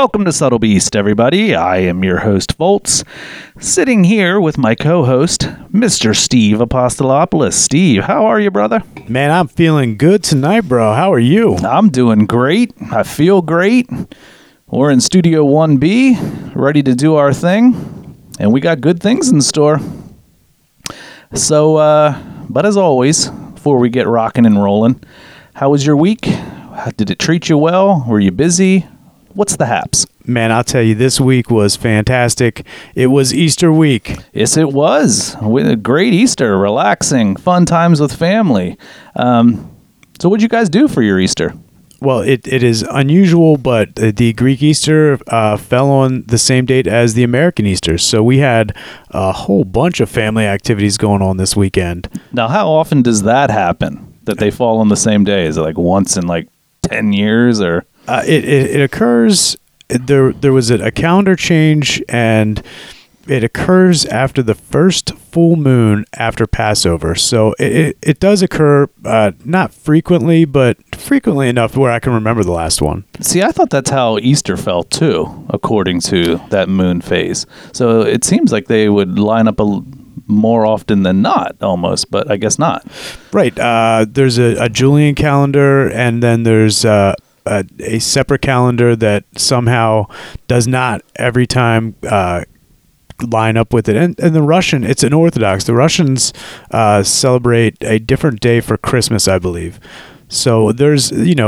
Welcome to Subtle Beast, everybody. I am your host, Volts, sitting here with my co-host, Mr. Steve Apostolopoulos. Steve, how are you, brother? Man, I'm feeling good tonight, bro. How are you? I'm doing great. I feel great. We're in Studio 1B, ready to do our thing, and we got good things in store. So, but as always, before we get rocking and rolling, how was your week? Did it treat you well? Were you busy? What's the haps? Man, I'll tell you, this week was fantastic. It was Easter week. Yes, it was. With a great Easter, relaxing, fun times with family. So what'd you guys do for your Easter? Well, it is unusual, but the Greek Easter fell on the same date as the American Easter. So we had a whole bunch of family activities going on this weekend. Now, how often does that happen, that they fall on the same day? Is it like once in like 10 years or... It occurs. There was a calendar change, and it occurs after the first full moon after Passover. So it does occur, not frequently, but frequently enough where I can remember the last one. See, I thought that's how Easter fell too, according to that moon phase. So it seems like they would line up more often than not, almost, but I guess not. Right. There's a Julian calendar, and then there's a separate calendar that somehow does not every time line up with it. And the Russian, it's an Orthodox. The Russians celebrate a different day for Christmas, I believe. So there's,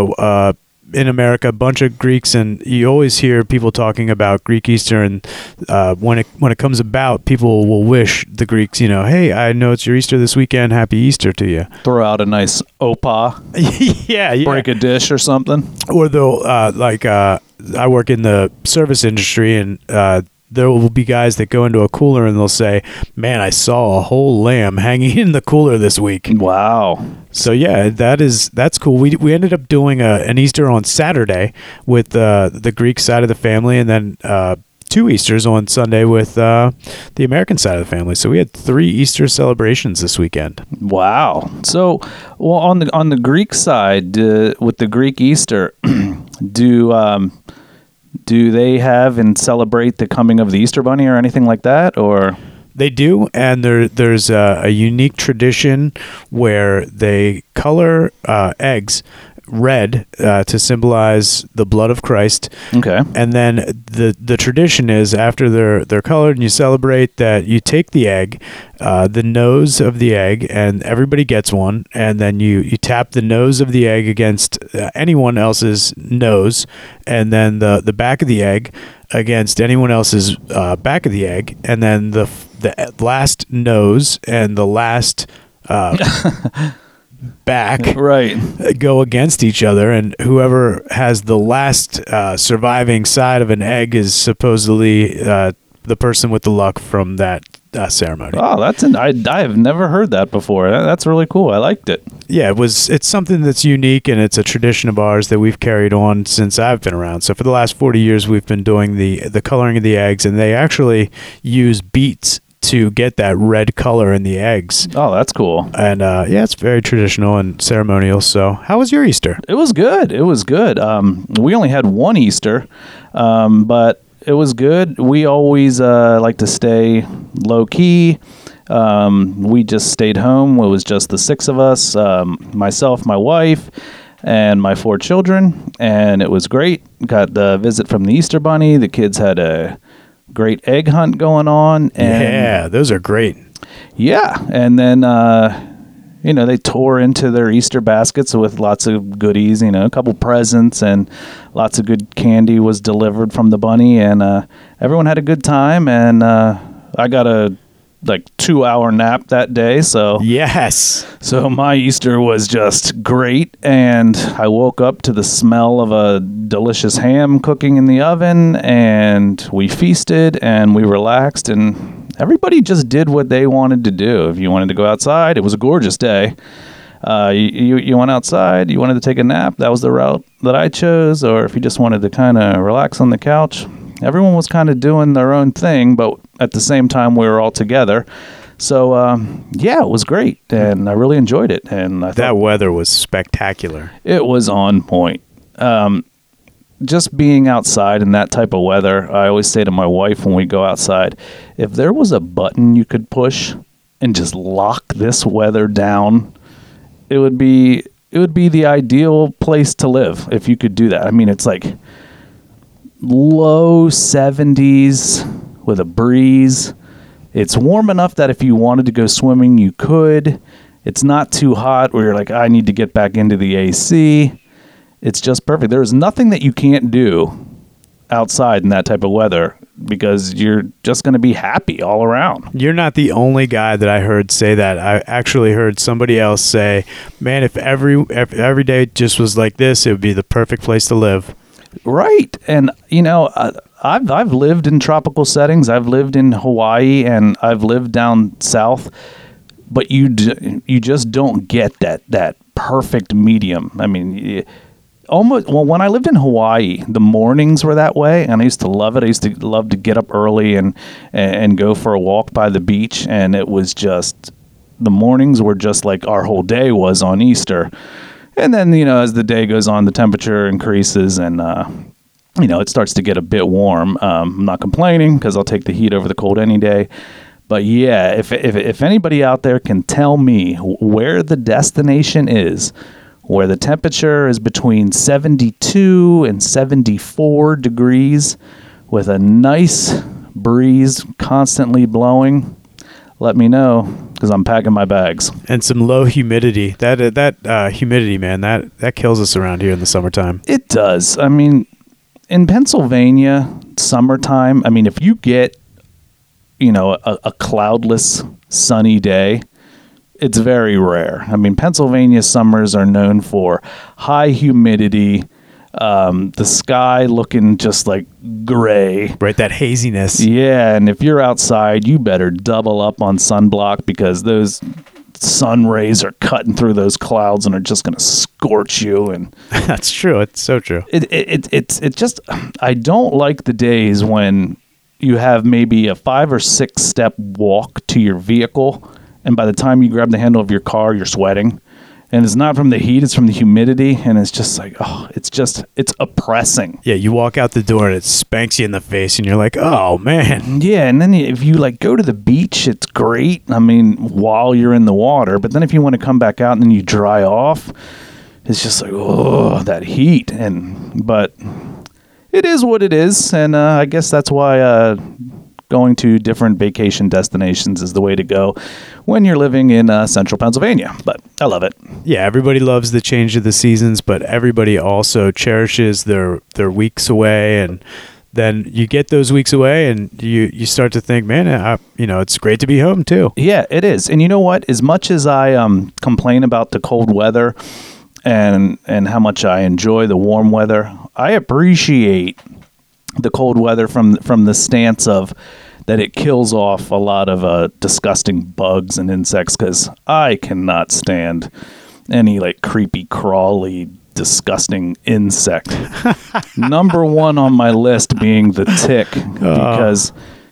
in America, a bunch of Greeks, and you always hear people talking about Greek Easter, and when it comes about, people will wish the Greeks, hey, I know it's your Easter this weekend, happy Easter to you. Throw out a nice opa. yeah. Break a dish or something. Or they'll, I work in the service industry, and there will be guys that go into a cooler and they'll say, man, I saw a whole lamb hanging in the cooler this week. Wow. So yeah, that's cool. We ended up doing an Easter on Saturday with the Greek side of the family, and then 2 Easters on Sunday with the American side of the family. So we had 3 Easter celebrations this weekend. Wow. So, well, on the Greek side, with the Greek Easter, do they have and celebrate the coming of the Easter Bunny or anything like that, or? They do, and there's a unique tradition where they color eggs red to symbolize the blood of Christ. Okay. And then the tradition is, after they're colored and you celebrate, that you take the egg, the nose of the egg, and everybody gets one, and then you tap the nose of the egg against anyone else's nose, and then the back of the egg against anyone else's back of the egg, and then the last nose and the last back right go against each other, and whoever has the last surviving side of an egg is supposedly the person with the luck from that ceremony. Oh, I have never heard that before. That's really cool. I liked it. Yeah, it's something that's unique, and it's a tradition of ours that we've carried on since I've been around. So for the last 40 years, we've been doing the coloring of the eggs, and they actually use beets to get that red color in the eggs. Oh, that's cool. And it's very traditional and ceremonial. So how was your Easter? It was good. We only had one Easter, but it was good. We always like to stay low key. We just stayed home. It was just the 6 of us, myself, my wife, and my 4 children, and it was great. Got the visit from the Easter Bunny. The kids had a great egg hunt going on. And yeah, those are great. Yeah, and then they tore into their Easter baskets with lots of goodies, a couple presents, and lots of good candy was delivered from the bunny, and everyone had a good time, and I got a 2-hour nap that day, so yes. So my Easter was just great, and I woke up to the smell of a delicious ham cooking in the oven, and we feasted, and we relaxed, and everybody just did what they wanted to do. If you wanted to go outside, it was a gorgeous day. You went outside, you wanted to take a nap, that was the route that I chose, or if you just wanted to kind of relax on the couch, everyone was kind of doing their own thing, but at the same time, we were all together. So, it was great, and I really enjoyed it. And I thought that weather was spectacular. It was on point. just being outside in that type of weather, I always say to my wife when we go outside, if there was a button you could push and just lock this weather down, it would be the ideal place to live if you could do that. I mean, it's like low 70s with a breeze. It's warm enough that if you wanted to go swimming, you could. It's not too hot where you're like, I need to get back into the AC. It's just perfect. There is nothing that you can't do outside in that type of weather because you're just going to be happy all around. You're not the only guy that I heard say that. I actually heard somebody else say, man, if every day just was like this, it would be the perfect place to live. Right. And, I've lived in tropical settings. I've lived in Hawaii and I've lived down south, but you just don't get that perfect medium. I mean, when I lived in Hawaii, the mornings were that way, and I used to love it. I used to love to get up early and go for a walk by the beach, and it was just, the mornings were just like our whole day was on Easter. And then, as the day goes on, the temperature increases and, it starts to get a bit warm. I'm not complaining because I'll take the heat over the cold any day. But yeah, if anybody out there can tell me where the destination is, where the temperature is between 72 and 74 degrees with a nice breeze constantly blowing, let me know because I'm packing my bags. And some low humidity. That humidity, man, that kills us around here in the summertime. It does. I mean, in Pennsylvania, summertime, I mean, if you get, a cloudless, sunny day, it's very rare. I mean, Pennsylvania summers are known for high humidity, the sky looking just like gray. Right, that haziness. Yeah, and if you're outside, you better double up on sunblock because those sun rays are cutting through those clouds and are just going to scorch you. And that's true. It's so true. It's just, I don't like the days when you have maybe a 5 or 6 step walk to your vehicle, and by the time you grab the handle of your car, you're sweating. And it's not from the heat, it's from the humidity. And it's just like, it's oppressing. Yeah, you walk out the door and it spanks you in the face and you're like, oh, man. Yeah, and then if you go to the beach, it's great. I mean, while you're in the water. But then if you want to come back out and then you dry off, it's just like, oh, that heat. But it is what it is. And I guess that's why going to different vacation destinations is the way to go when you're living in central Pennsylvania. But I love it. Yeah, everybody loves the change of the seasons, but everybody also cherishes their weeks away. And then you get those weeks away and you start to think, man, it's great to be home too. Yeah, it is. And you know what? As much as I complain about the cold weather and how much I enjoy the warm weather, I appreciate the cold weather from the stance of that it kills off a lot of disgusting bugs and insects, because I cannot stand any creepy, crawly, disgusting insect. Number one on my list being the tick, because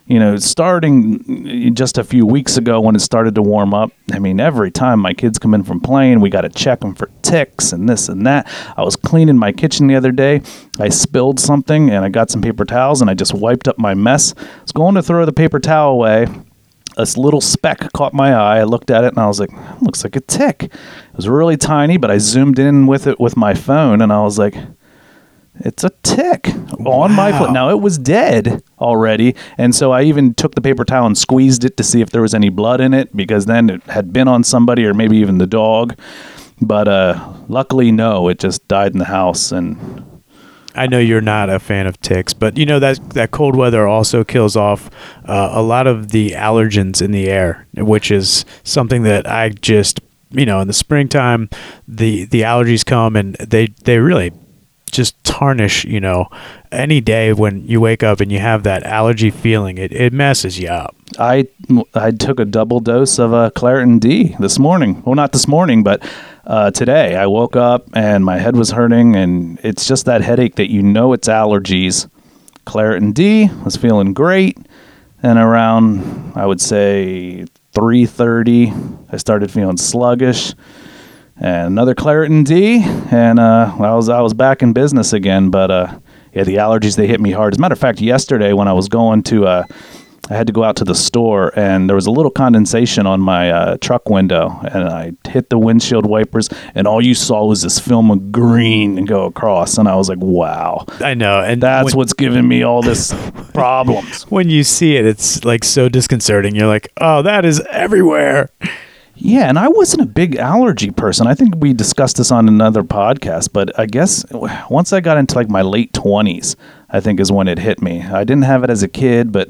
starting just a few weeks ago when it started to warm up, I mean, every time my kids come in from playing, we got to check them for ticks and this and that. I was cleaning my kitchen the other day. I spilled something and I got some paper towels and I just wiped up my mess. I was going to throw the paper towel away. This little speck caught my eye. I looked at it and I was like, looks like a tick. It was really tiny, but I zoomed in with it with my phone and I was like, it's a tick on my foot. Now, it was dead already, and so I even took the paper towel and squeezed it to see if there was any blood in it, because then it had been on somebody or maybe even the dog. But luckily, no, it just died in the house. And I know you're not a fan of ticks, but that cold weather also kills off a lot of the allergens in the air, which is something that I just, in the springtime, the allergies come and they really just tarnish, any day when you wake up and you have that allergy feeling. It messes you up. I took a double dose of Claritin D this morning. Well, not this morning, but today. I woke up and my head was hurting, and it's just that headache that it's allergies. Claritin D was feeling great, and around, I would say, 3:30, I started feeling sluggish. And another Claritin D, and I was back in business again. But yeah, the allergies, they hit me hard. As a matter of fact, yesterday when I was going to, I had to go out to the store, and there was a little condensation on my truck window, and I hit the windshield wipers, and all you saw was this film of green and go across, and I was like, wow. I know, and that's what's giving me all this problems. When you see it, it's like so disconcerting. You're like, oh, that is everywhere. Yeah, and I wasn't a big allergy person. I think we discussed this on another podcast, but I guess once I got into like my late 20s, I think is when it hit me. I didn't have it as a kid, but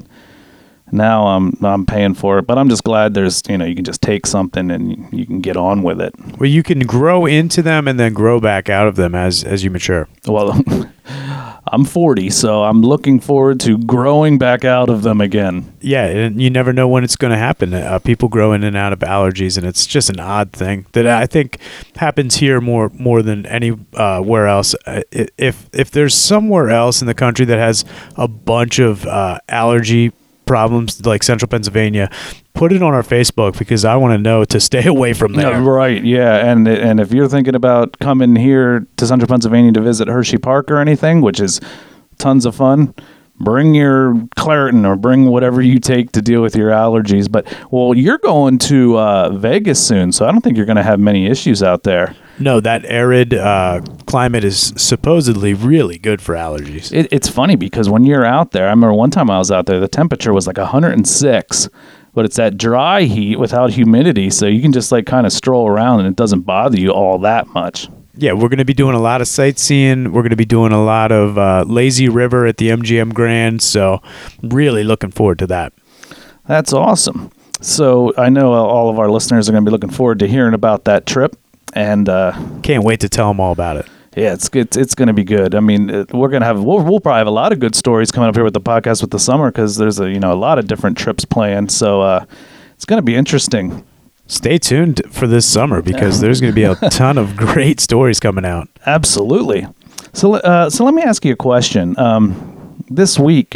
now I'm paying for it. But I'm just glad there's, you can just take something and you can get on with it. Well, you can grow into them and then grow back out of them as you mature. Well, I'm 40, so I'm looking forward to growing back out of them again. Yeah, and you never know when it's going to happen. People grow in and out of allergies, and it's just an odd thing that I think happens here more than anywhere else. If there's somewhere else in the country that has a bunch of allergy problems like Central Pennsylvania, put it on our Facebook, because I want to know to stay away from there. Right, yeah. And if you're thinking about coming here to Central Pennsylvania to visit Hershey Park or anything, which is tons of fun, bring your Claritin or bring whatever you take to deal with your allergies. But, well, you're going to Vegas soon, so I don't think you're going to have many issues out there. No, that arid climate is supposedly really good for allergies. It's funny because when you're out there, I remember one time I was out there, the temperature was like 106, but it's that dry heat without humidity, so you can just like kind of stroll around and it doesn't bother you all that much. Yeah, we're going to be doing a lot of sightseeing. We're going to be doing a lot of lazy river at the MGM Grand, so really looking forward to that. That's awesome. So I know all of our listeners are going to be looking forward to hearing about that trip. And can't wait to tell them all about it. Yeah, it's going to be good. I mean, we'll probably have a lot of good stories coming up here with the podcast with the summer, because there's a lot of different trips planned. So it's going to be interesting. Stay tuned for this summer, because there's going to be a ton of great stories coming out. Absolutely. So let me ask you a question. This week,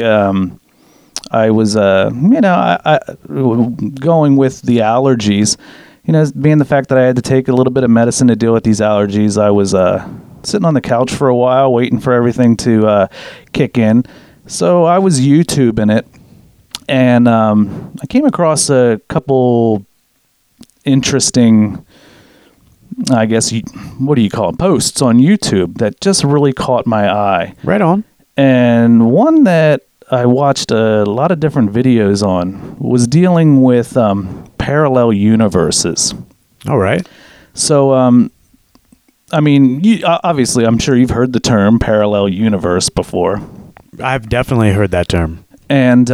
I was I going with the allergies. Being the fact that I had to take a little bit of medicine to deal with these allergies, I was sitting on the couch for a while waiting for everything to kick in. So I was YouTubing it, and I came across a couple interesting, I guess, what do you call it, posts on YouTube that just really caught my eye. Right on. And one that I watched a lot of different videos on was dealing with parallel universes. All right. So, I mean, obviously, I'm sure you've heard the term parallel universe before. I've definitely heard that term. And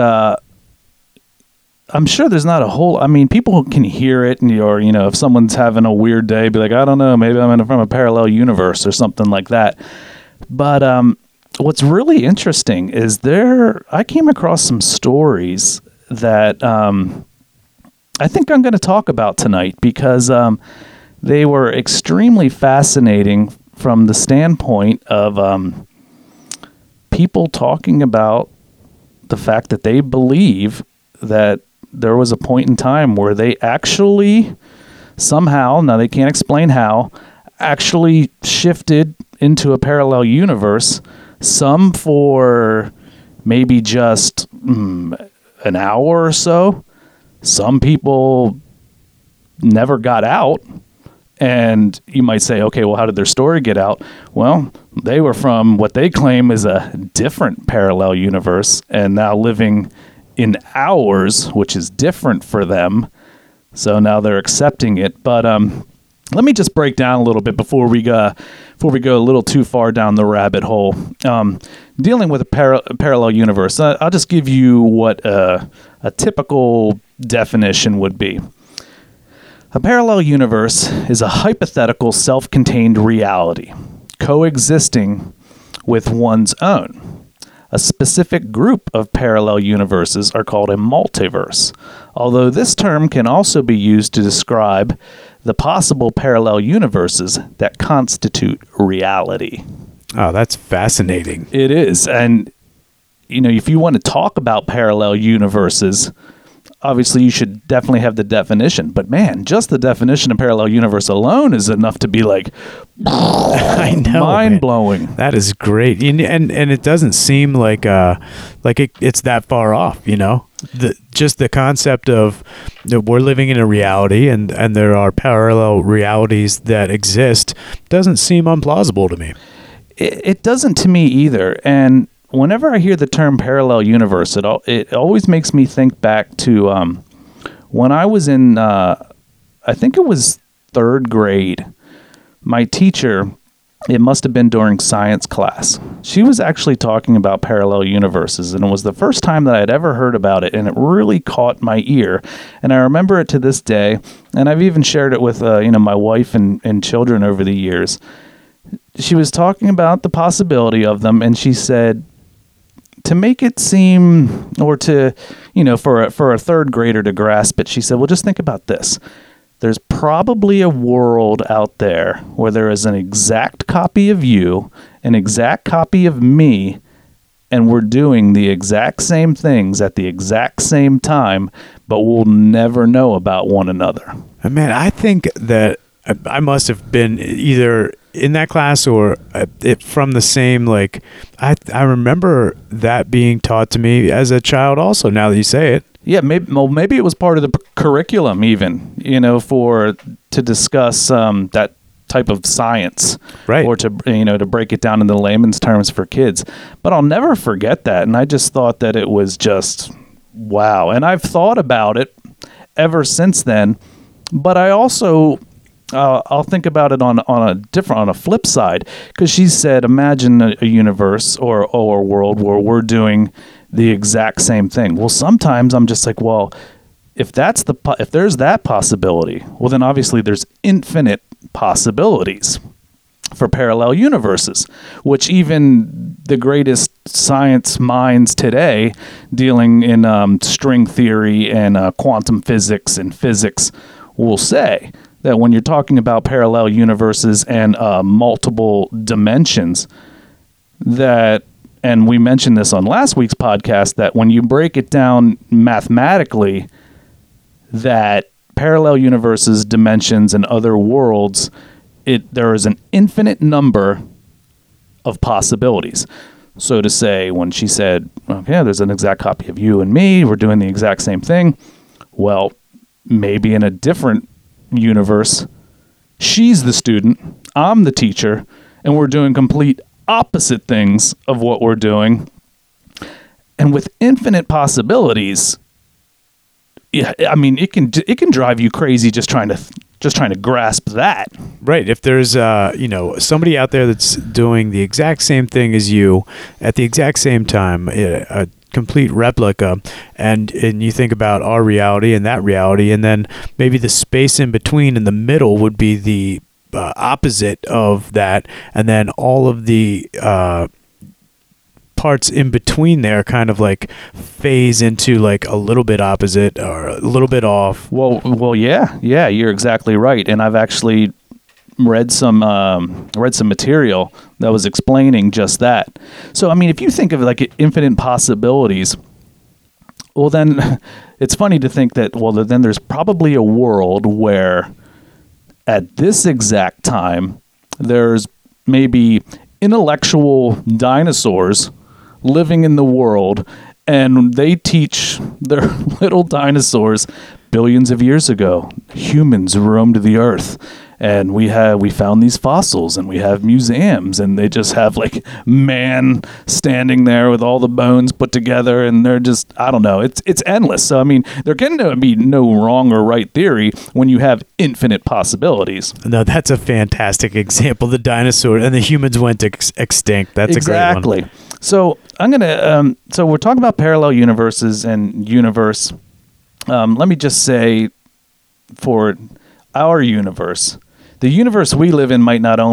I'm sure there's not a whole... I mean, people can hear it, or, if someone's having a weird day, be like, I don't know, maybe I'm from a parallel universe or something like that. But what's really interesting is I came across some stories that I think I'm going to talk about tonight, because they were extremely fascinating from the standpoint of people talking about the fact that they believe that there was a point in time where they actually somehow, now they can't explain how, actually shifted into a parallel universe, some for maybe just an hour or so. Some people never got out. And you might say, okay, well, how did their story get out? Well, they were from what they claim is a different parallel universe, and now living in ours, which is different for them. So now they're accepting it. But let me just break down a little bit before we go a little too far down the rabbit hole. Dealing with a parallel universe, I'll just give you what a typical definition would be. A parallel universe is a hypothetical self-contained reality coexisting with one's own. A specific group of parallel universes are called a multiverse, although this term can also be used to describe the possible parallel universes that constitute reality. Oh, that's fascinating. It is. And, if you want to talk about parallel universes, obviously you should definitely have the definition, but man, just the definition of parallel universe alone is enough to be like I know, mind blowing. That is great. And it doesn't seem like it's that far off, you know? Just the concept of that we're living in a reality and there are parallel realities that exist doesn't seem implausible to me. It doesn't to me either. And whenever I hear the term parallel universe, it always makes me think back to when I was in, I think it was 3rd grade. My teacher, it must have been during science class, she was actually talking about parallel universes, and it was the first time that I'd ever heard about it, and it really caught my ear. And I remember it to this day, and I've even shared it with my wife and children over the years. She was talking about the possibility of them, and she said, to make it seem, or to, for a 3rd grader to grasp it, she said, well, just think about this. There's probably a world out there where there is an exact copy of you, an exact copy of me, and we're doing the exact same things at the exact same time, but we'll never know about one another. Man, I think that I must have been either in that class or from the same, like, I remember that being taught to me as a child also, now that you say it. Yeah, maybe it was part of the curriculum even, to discuss that type of science, right? Or to break it down into layman's terms for kids. But I'll never forget that, and I just thought that it was just wow. And I've thought about it ever since then. But I also I'll think about it on a flip side, because she said, imagine a universe or a world where we're doing the exact same thing. Well, sometimes I'm just like, well, if there's that possibility, well, then obviously there's infinite possibilities for parallel universes, which even the greatest science minds today, dealing in string theory and quantum physics and physics, will say that when you're talking about parallel universes and multiple dimensions, and we mentioned this on last week's podcast, that when you break it down mathematically, that parallel universes, dimensions, and other worlds, there is an infinite number of possibilities. So to say, when she said, okay, there's an exact copy of you and me, we're doing the exact same thing, well, maybe in a different universe, she's the student, I'm the teacher, and we're doing complete opposite things of what we're doing. And with infinite possibilities, yeah, I mean, it can drive you crazy just trying to grasp that. Right. If there's somebody out there that's doing the exact same thing as you at the exact same time, a complete replica, and you think about our reality and that reality, and then maybe the space in between in the middle would be the opposite of that, and then all of the parts in between there kind of like phase into like a little bit opposite or a little bit off. Well, yeah, you're exactly right. And I've actually read some material that was explaining just that. So, I mean, if you think of like infinite possibilities, well, then it's funny to think that, well, then there's probably a world where at this exact time, there's maybe intellectual dinosaurs living in the world, and they teach their little dinosaurs billions of years ago, humans roamed the earth, and we found these fossils, and we have museums, and they just have like man standing there with all the bones put together, and they're just, I don't know, it's endless. So I mean, there can be no wrong or right theory when you have infinite possibilities. No, that's a fantastic example. The dinosaur and the humans went extinct. That's exactly. A great one. So I'm gonna so we're talking about parallel universes and universe. Let me just say, for our universe, the universe we live in might not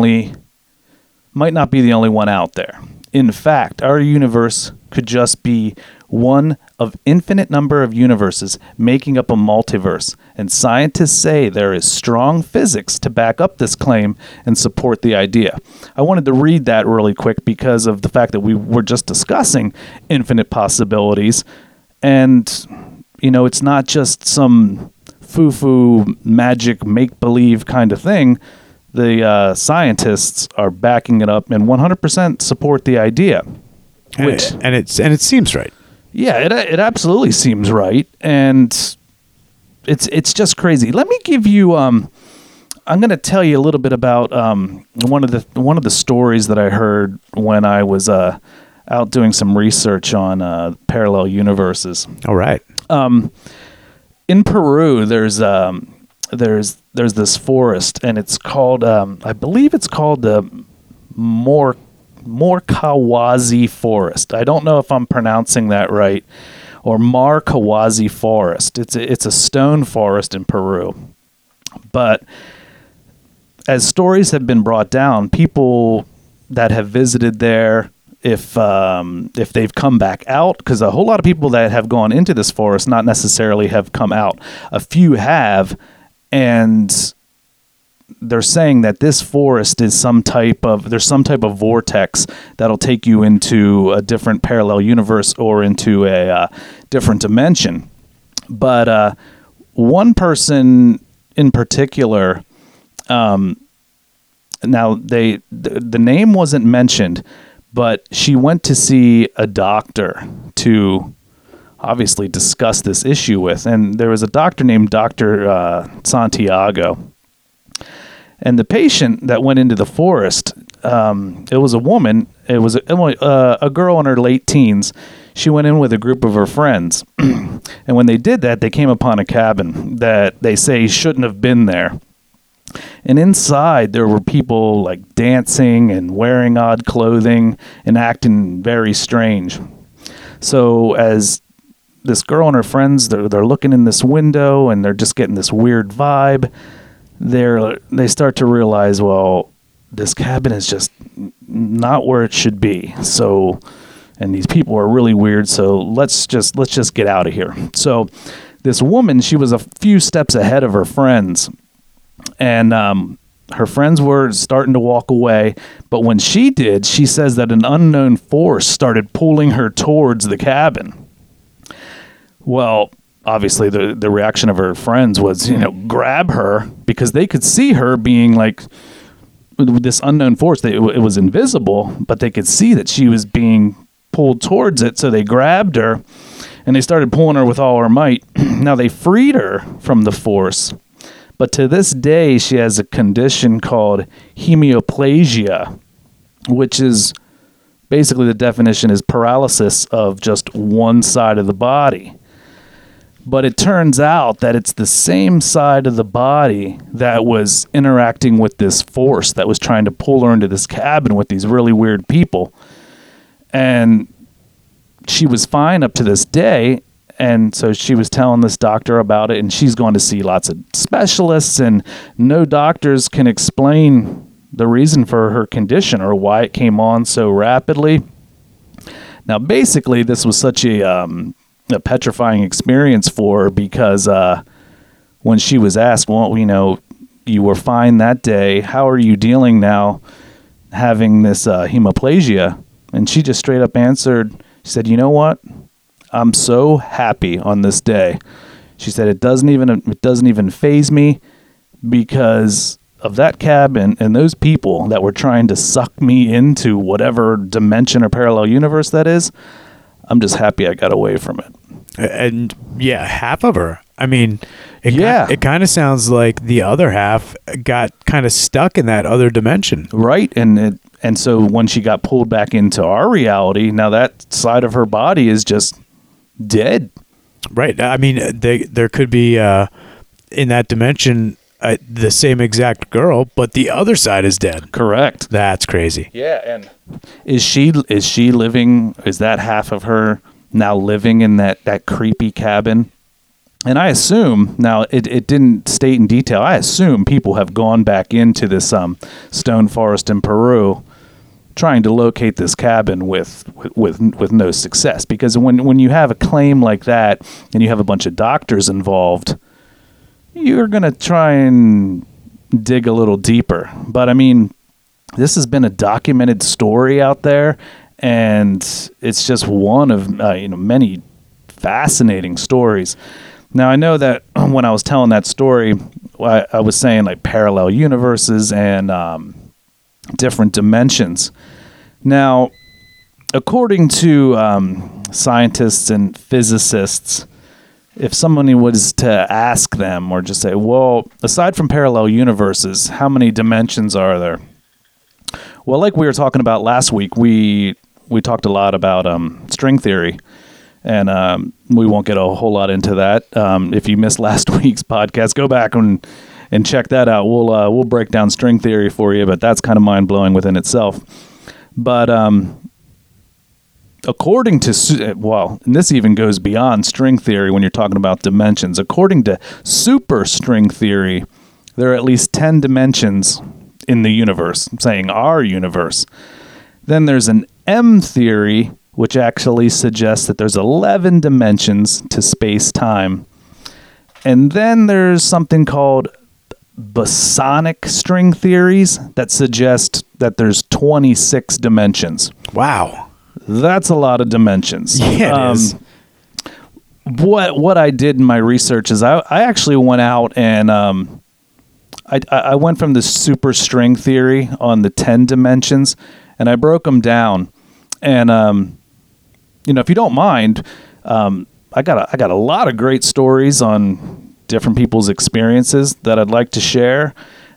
be the only one out there. In fact, our universe could just be one of infinite number of universes making up a multiverse, and scientists say there is strong physics to back up this claim and support the idea. I wanted to read that really quick because of the fact that we were just discussing infinite possibilities, and it's not just some foo-foo magic make-believe kind of thing. The scientists are backing it up and 100% support the idea. And it seems right. Yeah, it absolutely seems right, and it's just crazy. Let me give you I'm going to tell you a little bit about one of the stories that I heard when I was out doing some research on parallel universes. All right. In Peru, there's this forest, and it's called I believe it's called the Morkawazi Forest. I don't know if I'm pronouncing that right, or Markawazi Forest. It's a stone forest in Peru. But as stories have been brought down, people that have visited there, if they've come back out, because a whole lot of people that have gone into this forest not necessarily have come out. A few have, and they're saying that this forest is some type of vortex that'll take you into a different parallel universe or into a different dimension. But one person in particular, now the name wasn't mentioned, but she went to see a doctor to obviously discuss this issue with, and there was a doctor named Dr. Santiago. And the patient that went into the forest, it was a woman. It was a girl in her late teens. She went in with a group of her friends. And when they did that, they came upon a cabin that they say shouldn't have been there. And inside, there were people like dancing and wearing odd clothing and acting very strange. So as this girl and her friends, they're looking in this window and they're just getting this weird vibe. They start to realize, well, this cabin is just not where it should be. So, and these people are really weird. So let's just get out of here. So this woman, she was a few steps ahead of her friends, and her friends were starting to walk away. But when she did, she says that an unknown force started pulling her towards the cabin. Well, obviously the reaction of her friends was, grab her, because they could see her being like this unknown force. It was invisible, but they could see that she was being pulled towards it. So they grabbed her and they started pulling her with all her might. Now they freed her from the force, but to this day she has a condition called hemiplegia, which is basically, the definition is paralysis of just one side of the body. But it turns out that it's the same side of the body that was interacting with this force that was trying to pull her into this cabin with these really weird people. And she was fine up to this day. And so she was telling this doctor about it, and she's going to see lots of specialists, and no doctors can explain the reason for her condition or why it came on so rapidly. Now, basically, this was such a petrifying experience for her, because when she was asked, well, you were fine that day, how are you dealing now having this hemiplegia? And she just straight up answered, she said, you know what? I'm so happy on this day. She said, it doesn't even faze me, because of that cabin and those people that were trying to suck me into whatever dimension or parallel universe that is. I'm just happy I got away from it. And yeah, half of her. I mean, it kind of sounds like the other half got kind of stuck in that other dimension. Right. And so when she got pulled back into our reality, now that side of her body is just dead. Right. I mean, there could be in that dimension the same exact girl, but the other side is dead. Correct. That's crazy. Yeah. And is she living? Is that half of her now living in that creepy cabin? And I assume, now it didn't state in detail, I assume people have gone back into this stone forest in Peru trying to locate this cabin with no success. Because when you have a claim like that and you have a bunch of doctors involved, you're going to try and dig a little deeper. But I mean, this has been a documented story out there, and it's just one of many fascinating stories. Now, I know that when I was telling that story, I was saying like parallel universes and different dimensions. Now, according to scientists and physicists, if someone was to ask them or just say, well, aside from parallel universes, how many dimensions are there? Well, like we were talking about last week, we talked a lot about string theory, and we won't get a whole lot into that. If you missed last week's podcast, go back and check that out. We'll break down string theory for you, but that's kind of mind-blowing within itself. But according to, and this even goes beyond string theory when you're talking about dimensions. According to super string theory, there are at least 10 dimensions in the universe, I'm saying our universe. Then there's an M theory, which actually suggests that there's 11 dimensions to space-time. And then there's something called bosonic string theories that suggest that there's 26 dimensions. Wow. That's a lot of dimensions. Yeah, it is. What I did in my research is I actually went out and I went from the super string theory on the 10 dimensions, and I broke them down. And if you don't mind, I got a lot of great stories on different people's experiences that I'd like to share.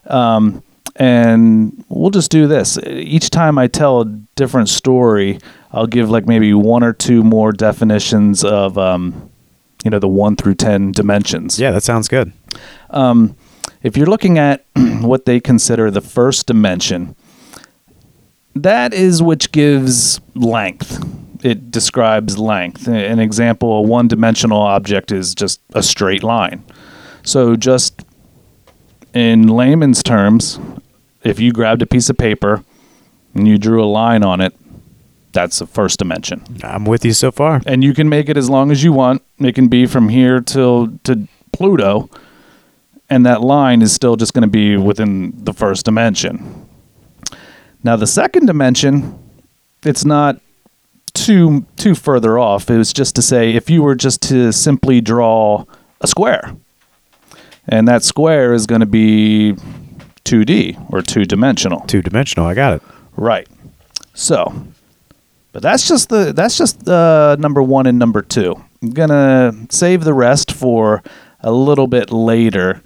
And we'll just do this. Each time I tell a different story, I'll give like maybe one or two more definitions of, the 1 through 10 dimensions. Yeah, that sounds good. If you're looking at what they consider the first dimension, that is which gives length. It describes length. An example, a one-dimensional object is just a straight line. So just in layman's terms, if you grabbed a piece of paper and you drew a line on it, that's the first dimension. I'm with you so far. And you can make it as long as you want. It can be from here to Pluto, and that line is still just going to be within the first dimension. Now, the second dimension, it's not too further off. It was just to say if you were just to simply draw a square, and that square is going to be 2D or two-dimensional. Two-dimensional, I got it. Right. So, but that's just number 1 and number 2. I'm going to save the rest for a little bit later.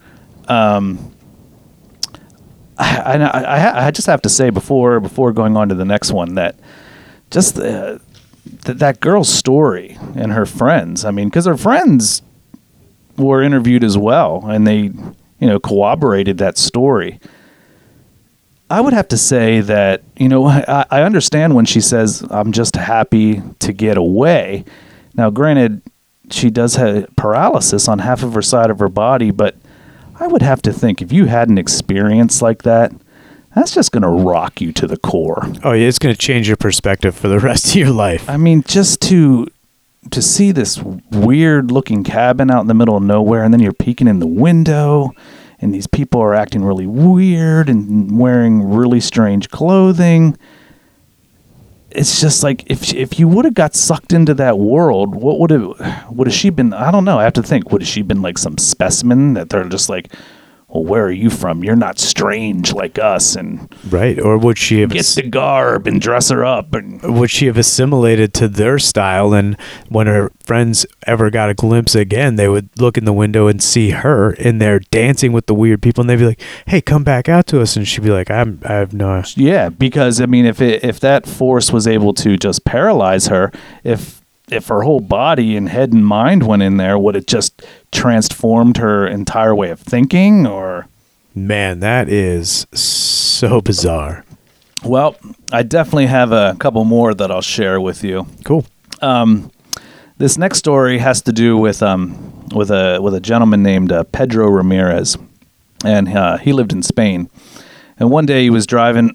I just have to say before going on to the next one that just that girl's story and her friends. I mean, because her friends were interviewed as well, and they, corroborated that story. I would have to say that, I understand when she says, I'm just happy to get away. Now, granted, she does have paralysis on half of her side of her body, but I would have to think if you had an experience like that, that's just going to rock you to the core. Oh, yeah, it's going to change your perspective for the rest of your life. I mean, just to see this weird-looking cabin out in the middle of nowhere, and then you're peeking in the window, and these people are acting really weird and wearing really strange clothing. It's just like if you would have got sucked into that world, what would have she been? I don't know. I have to think. Would have she been like some specimen that they're just like, well, where are you from? You're not strange like us. And right. Or would she have get the garb and dress her up? And would she have assimilated to their style? And when her friends ever got a glimpse again, they would look in the window and see her in there dancing with the weird people. And they'd be like, hey, come back out to us. And she'd be like, I have no. Yeah, because I mean, if that force was able to just paralyze her, if her whole body and head and mind went in there, would it just transformed her entire way of thinking? Or man, that is so bizarre. Well, I definitely have a couple more that I'll share with you. Cool. This next story has to do with a gentleman named Pedro Ramirez, and he lived in Spain. And one day he was driving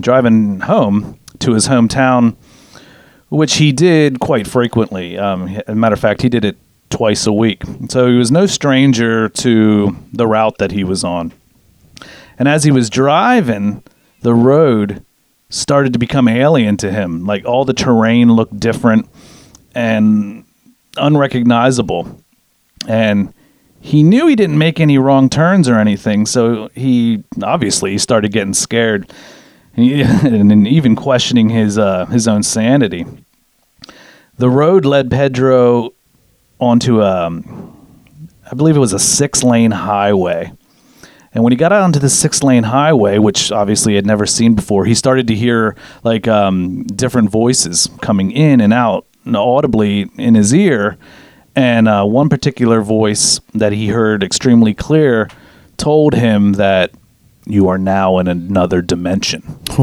home to his hometown, which he did quite frequently. As a matter of fact, he did it twice a week. So he was no stranger to the route that he was on. And as he was driving, the road started to become alien to him. Like all the terrain looked different. And unrecognizable. And he knew he didn't make any wrong turns or anything, so he started getting scared and even questioning his own sanity. The road led Pedro onto I believe it was a 6-lane highway. And when he got out onto the 6-lane highway, which obviously he had never seen before, he started to hear like different voices coming in and out audibly in his ear. And one particular voice that he heard extremely clear told him that you are now in another dimension.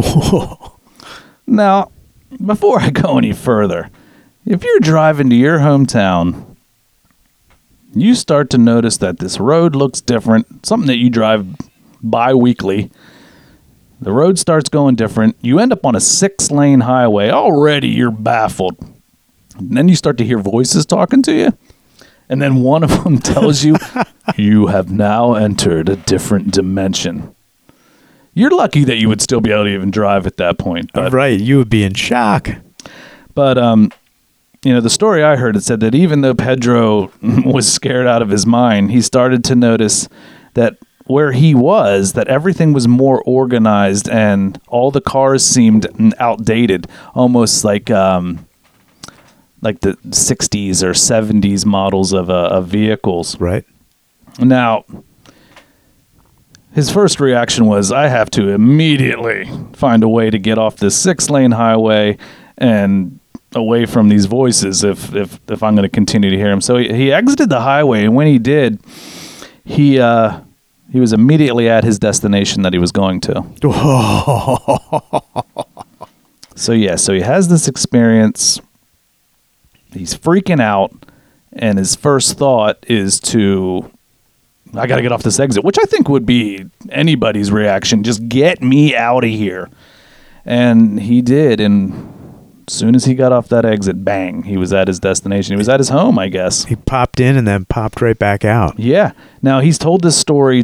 Now, before I go any further, if you're driving to your hometown, you start to notice that this road looks different, something that you drive bi-weekly. The road starts going different. You end up on a 6-lane highway. Already you're baffled. And then you start to hear voices talking to you. And then one of them tells you, you have now entered a different dimension. You're lucky that you would still be able to even drive at that point. But, right. You would be in shock. But, the story I heard, it said that even though Pedro was scared out of his mind, he started to notice that where he was, that everything was more organized and all the cars seemed outdated, almost like the 60s or 70s models of vehicles. Right. Now, his first reaction was, I have to immediately find a way to get off this 6-lane highway and away from these voices if I'm going to continue to hear him. So he exited the highway, and when he did, he was immediately at his destination that he was going to. So he has this experience. He's freaking out, and his first thought is I got to get off this exit, which I think would be anybody's reaction. Just get me out of here. And he did, and as soon as he got off that exit, bang, he was at his destination. He was at his home, I guess. He popped in and then popped right back out. Yeah. Now, he's told this story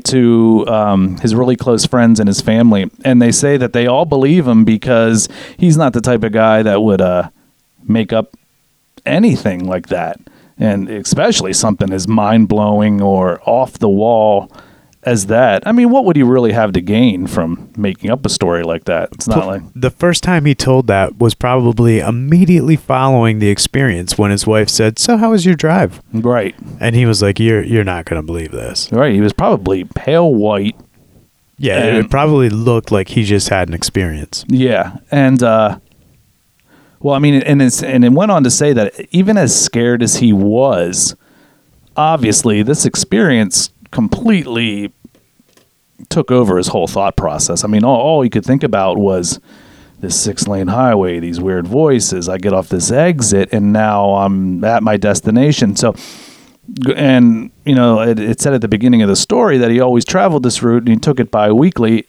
to his really close friends and his family, and they say that they all believe him because he's not the type of guy that would make up anything like that, and especially something as mind-blowing or off the wall as that. I mean, what would he really have to gain from making up a story like that? It's not like... The first time he told that was probably immediately following the experience when his wife said, so how was your drive? Right. And he was like, you're not going to believe this. Right. He was probably pale white. Yeah, it probably looked like he just had an experience. Yeah. And, well, I mean, and it went on to say that even as scared as he was, obviously this experience completely took over his whole thought process. I mean, all he could think about was this 6-lane highway, these weird voices. I get off this exit, and now I'm at my destination. So, and, it said at the beginning of the story that he always traveled this route, and he took it bi-weekly.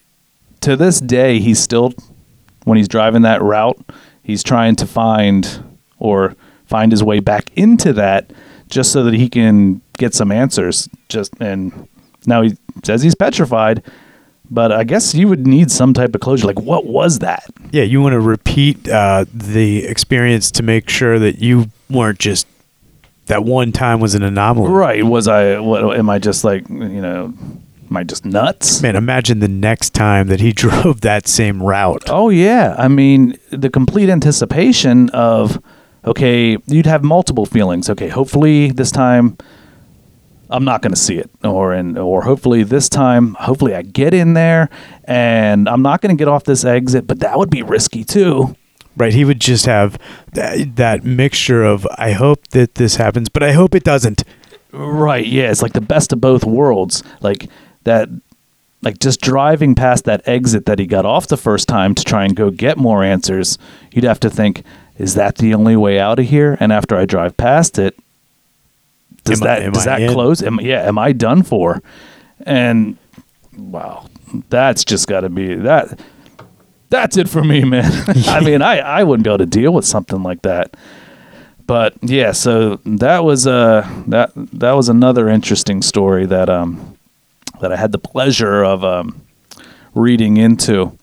To this day, he's still, when he's driving that route, he's trying to find his way back into that just so that he can get some answers. And now he says he's petrified, but I guess you would need some type of closure. Like, what was that? Yeah, you want to repeat the experience to make sure that you weren't just that one time was an anomaly. Right. Am I just like, am I just nuts? Man, imagine the next time that he drove that same route. Oh, yeah. I mean, the complete anticipation of, okay, you'd have multiple feelings. Okay, hopefully this time I'm not going to see it. Or hopefully this time, I get in there and I'm not going to get off this exit, but that would be risky too. Right. He would just have that mixture of, I hope that this happens, but I hope it doesn't. Right. Yeah. It's like the best of both worlds. Like that, like just driving past that exit that he got off the first time to try and go get more answers. You'd have to think, is that the only way out of here? And after I drive past it, does that close? Am I done for? And wow, that's just got to be that. That's it for me, man. I mean, I wouldn't be able to deal with something like that. But yeah, so that was that was another interesting story that I had the pleasure of reading into.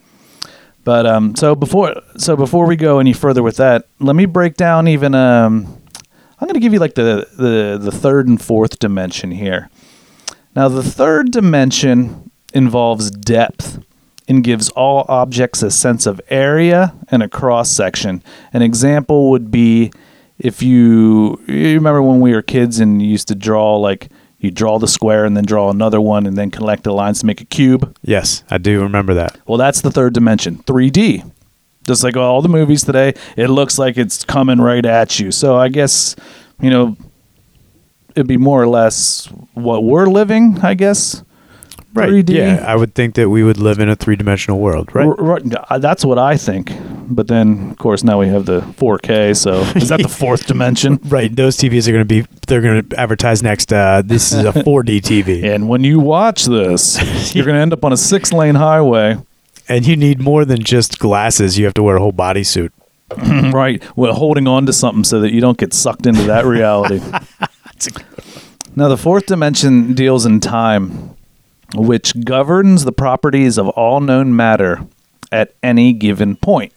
But so before we go any further with that, let me break down even I'm going to give you like the third and fourth dimension here. Now, the third dimension involves depth and gives all objects a sense of area and a cross section. An example would be if you remember when we were kids and you used to draw, like you draw the square and then draw another one and then connect the lines to make a cube. Yes, I do remember that. Well, that's the third dimension, 3D. Just like all the movies today, it looks like it's coming right at you. So I guess, it'd be more or less what we're living, I guess. Right. 3D. Yeah, I would think that we would live in a three-dimensional world, right? Right. That's what I think. But then, of course, now we have the 4K. So is that the fourth dimension? Right. Those TVs are they're going to advertise next, this is a 4D TV. And when you watch this, you're going to end up on a 6-lane highway. And you need more than just glasses. You have to wear a whole bodysuit. Right. Well, holding on to something so that you don't get sucked into that reality. Now, the fourth dimension deals in time, which governs the properties of all known matter at any given point.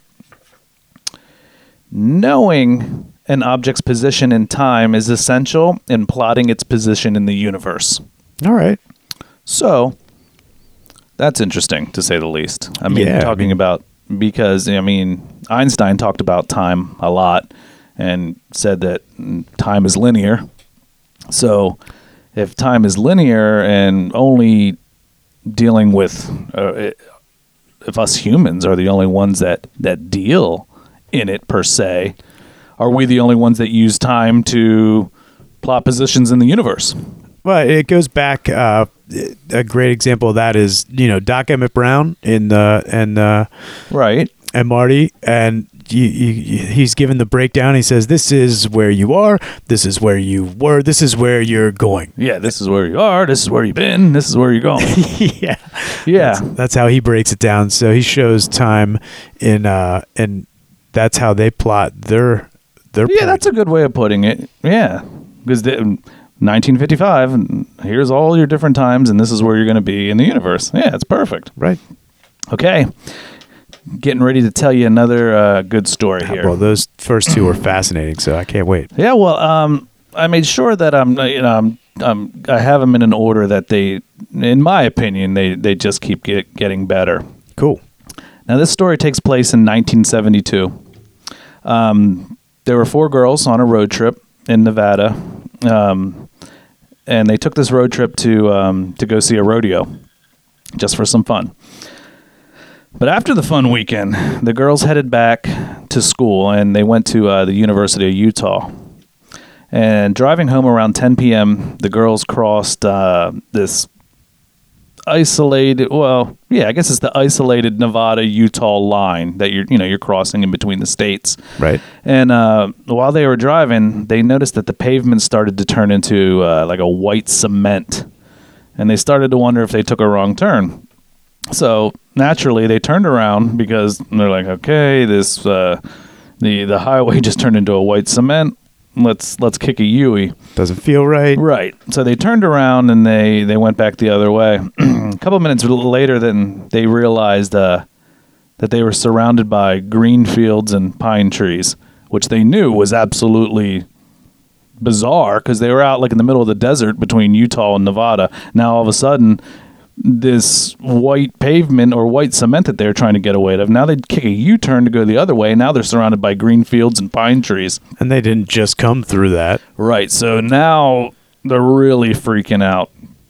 Knowing an object's position in time is essential in plotting its position in the universe. All right. So, that's interesting, to say the least. Because Einstein talked about time a lot and said that time is linear. So, if time is linear and only dealing with, if us humans are the only ones that deal in it per se, are we the only ones that use time to plot positions in the universe? Well, it goes back. A great example of that is Doc Emmett Brown Right. and Marty, and he's given the breakdown. He says, "This is where you are. This is where you were. This is where you're going." Yeah, this is where you are. This is where you've been. This is where you're going. Yeah, Yeah. That's how he breaks it down. So he shows time and that's how they plot their. Yeah, point. that's a good way of putting it. Yeah, because 1955, and here's all your different times, and this is where you're going to be in the universe. Yeah, it's perfect. Right. Okay. Getting ready to tell you another good story here. Well, those first two were fascinating, so I can't wait. Yeah, well, I made sure that I have them in an order that they, in my opinion, they just keep getting better. Cool. Now, this story takes place in 1972. There were 4 girls on a road trip in Nevada, and they took this road trip to go see a rodeo, just for some fun. But after the fun weekend, the girls headed back to school, and they went to the University of Utah. And driving home around 10 p.m., the girls crossed this isolated, I guess it's the isolated Nevada-Utah line that you're crossing in between the states. Right. And while they were driving, they noticed that the pavement started to turn into like a white cement. And they started to wonder if they took a wrong turn. So naturally, they turned around because they're like, okay, this the highway just turned into a white cement. Let's kick a Yui. Doesn't feel right. Right. So they turned around and they went back the other way. A couple minutes later, then they realized that they were surrounded by green fields and pine trees, which they knew was absolutely bizarre because they were out like in the middle of the desert between Utah and Nevada. Now all of a sudden, this white pavement or white cement that they're trying to get away of, now they kick a U-turn to go the other way. Now they're surrounded by green fields and pine trees. And they didn't just come through that. Right. So now they're really freaking out.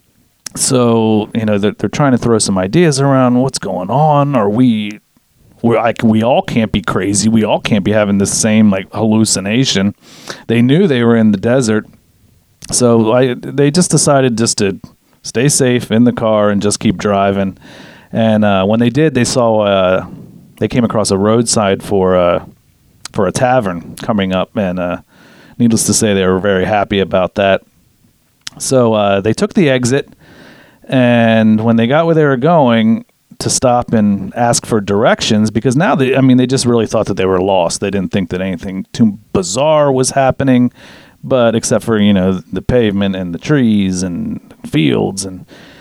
So, they're trying to throw some ideas around. What's going on? We all can't be crazy. We all can't be having the same hallucination. They knew they were in the desert. So they just decided just to stay safe in the car and just keep driving. And when they did, they saw they came across a roadside for a tavern coming up, and needless to say, they were very happy about that. So they took the exit, and when they got where they were going, to stop and ask for directions, because now they just really thought that they were lost. They didn't think that anything too bizarre was happening. But except for, the pavement and the trees and fields. So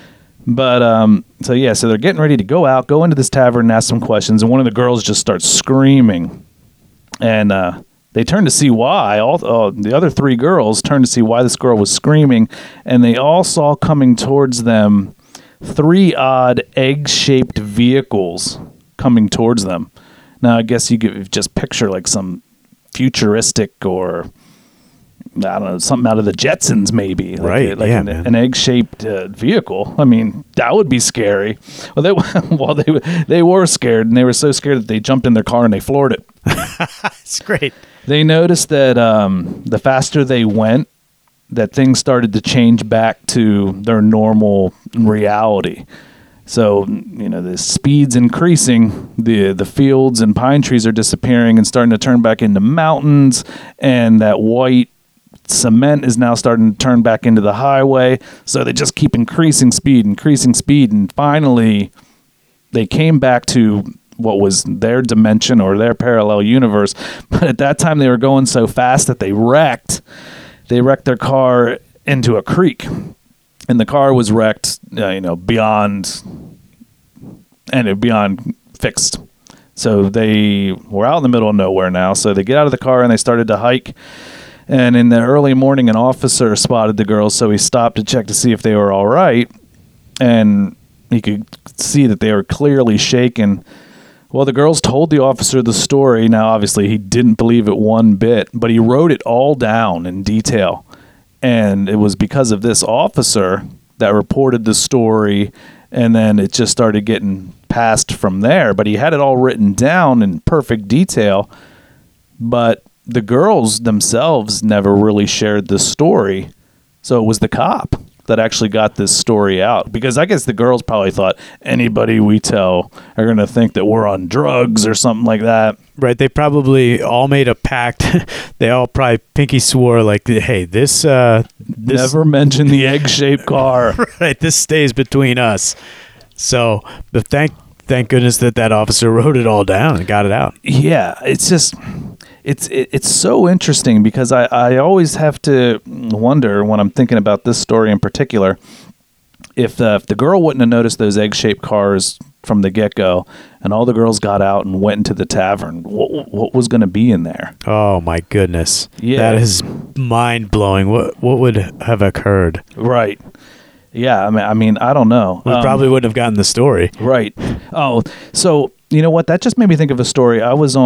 they're getting ready to go into this tavern and ask some questions. And one of the girls just starts screaming. And they turned to see why. All the other 3 girls turned to see why this girl was screaming, and they all saw coming towards them 3 odd egg-shaped vehicles coming towards them. Now, I guess you could just picture like some futuristic or I don't know, something out of the Jetsons, maybe. Right, Like an egg-shaped vehicle. I mean, that would be scary. Well, they were scared, and they were so scared that they jumped in their car and they floored it. It's great. They noticed that the faster they went, that things started to change back to their normal reality. So, the speed's increasing, the fields and pine trees are disappearing and starting to turn back into mountains, and that white cement is now starting to turn back into the highway. So they just keep increasing speed, and finally they came back to what was their dimension or their parallel universe. But at that time they were going so fast that they wrecked their car into a creek, and the car was wrecked beyond fixed. So they were out in the middle of nowhere now. So they get out of the car and they started to hike. And in the early morning, an officer spotted the girls, so he stopped to check to see if they were all right. And he could see that they were clearly shaken. Well, the girls told the officer the story. Now, obviously, he didn't believe it one bit, but he wrote it all down in detail. And it was because of this officer that reported the story, and then it just started getting passed from there. But he had it all written down in perfect detail, but the girls themselves never really shared the story. So it was the cop that actually got this story out, because I guess the girls probably thought anybody we tell are going to think that we're on drugs or something like that. Right. They probably all made a pact. They all probably pinky swore like, hey, this never mention the egg-shaped car. Right. This stays between us. So, but thank goodness that officer wrote it all down and got it out. Yeah. It's just, it's so interesting, because I always have to wonder when I'm thinking about this story in particular, if the girl wouldn't have noticed those egg-shaped cars from the get-go, and all the girls got out and went into the tavern, what was going to be in there? Oh my goodness. Yeah. That is mind-blowing. What would have occurred? Right. Yeah, I mean, I don't know. We probably wouldn't have gotten the story. Right. Oh, so you know what? That just made me think of a story. I was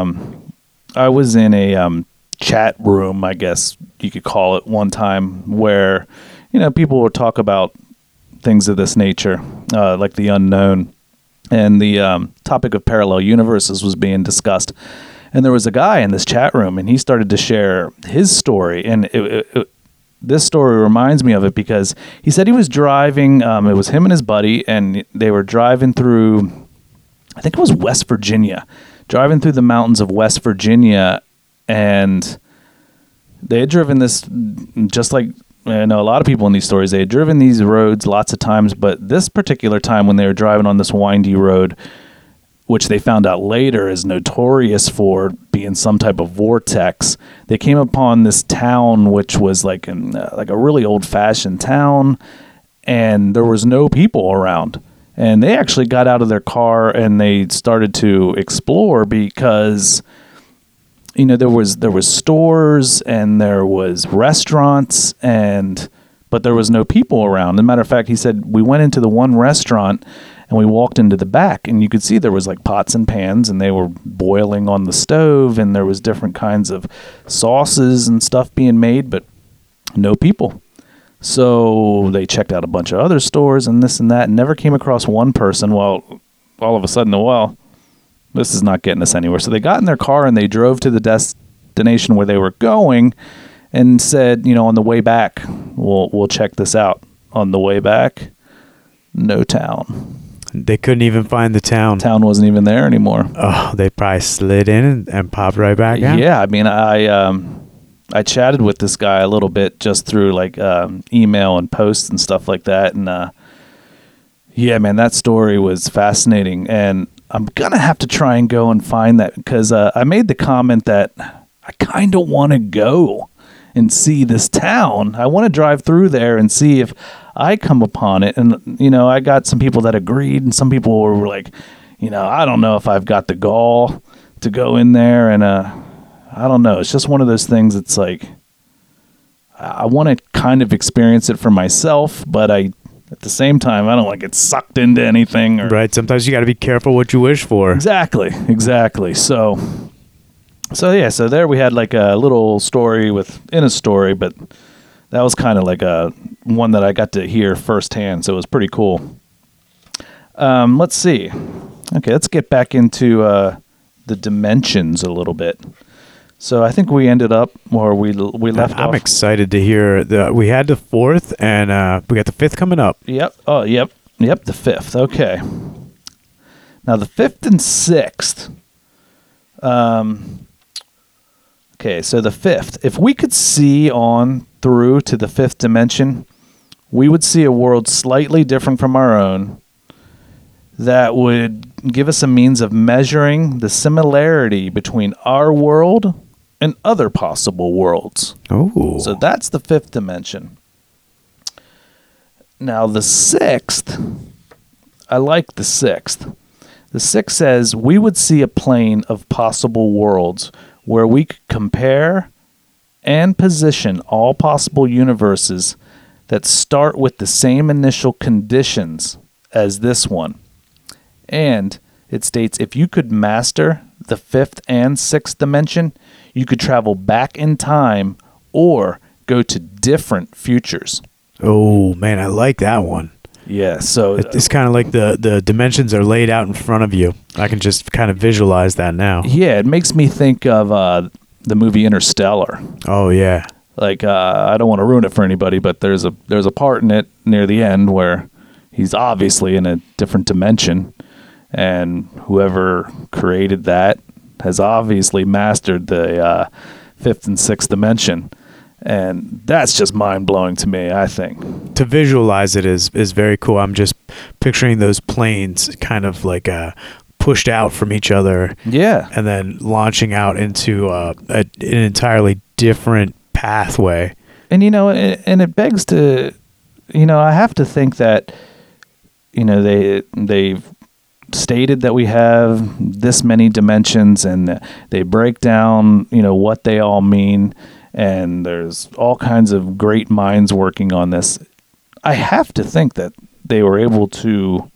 in a chat room, I guess you could call it, one time, where people would talk about things of this nature, like the unknown, and the topic of parallel universes was being discussed. And there was a guy in this chat room, and he started to share his story, and this story reminds me of it, because he said he was driving. It was him and his buddy, and they were driving through, I think it was West Virginia, driving through the mountains of West Virginia, and they had driven this, just like I know a lot of people in these stories, they had driven these roads lots of times, but this particular time when they were driving on this windy road, which they found out later is notorious for being some type of vortex, they came upon this town, which was like a really old-fashioned town, and there was no people around. And they actually got out of their car and they started to explore, because there was stores and there was restaurants, but there was no people around. As a matter of fact, he said, we went into the one restaurant and we walked into the back, and you could see there was like pots and pans, and they were boiling on the stove, and there was different kinds of sauces and stuff being made, but no people. So they checked out a bunch of other stores and this and that, and never came across one person. Well, all of a sudden, this is not getting us anywhere. So they got in their car and they drove to the destination where they were going, and said, on the way back, we'll check this out. On the way back, no town. They couldn't even find the town. Town wasn't even there anymore. Oh, they probably slid in and popped right back out. Yeah, I mean, I chatted with this guy a little bit just through like email and posts and stuff like that, and yeah, man, that story was fascinating, and I'm gonna have to try and go and find that, because I made the comment that I kind of want to go and see this town. I want to drive through there and see if I come upon it. And, I got some people that agreed, and some people were like, I don't know if I've got the gall to go in there. And I I don't know. It's just one of those things. It's like I want to kind of experience it for myself, but at the same time, I don't want to get sucked into anything. Right. Sometimes you got to be careful what you wish for. Exactly. So yeah. So there we had like a little story within a story, but that was kind of like a one that I got to hear firsthand. So it was pretty cool. Let's see. Okay, let's get back into the dimensions a little bit. So I think we ended up where we left off. I'm excited to hear we had the 4th, and we got the 5th coming up. Yep. Oh, yep. The 5th. Okay. Now the 5th and 6th. Okay, so the 5th. If we could see on through to the 5th dimension, we would see a world slightly different from our own that would give us a means of measuring the similarity between our world and other possible worlds. Oh. So that's the 5th dimension. Now the 6th, I like the 6th. The 6th says we would see a plane of possible worlds where we could compare and position all possible universes that start with the same initial conditions as this one. And it states if you could master the 5th and 6th dimension, you could travel back in time or go to different futures. Oh, man, I like that one. Yeah, so it's kind of like the dimensions are laid out in front of you. I can just kind of visualize that now. Yeah, it makes me think of the movie Interstellar. Oh, yeah. Like, I don't want to ruin it for anybody, but there's a part in it near the end where he's obviously in a different dimension. And whoever created that has obviously mastered the 5th and 6th dimension. And that's just mind-blowing to me, I think. To visualize it is very cool. I'm just picturing those planes kind of like pushed out from each other. Yeah. And then launching out into an entirely different pathway. And, and it begs to, I have to think that, they've stated that we have this many dimensions and they break down, what they all mean. And there's all kinds of great minds working on this. I have to think that they were able to,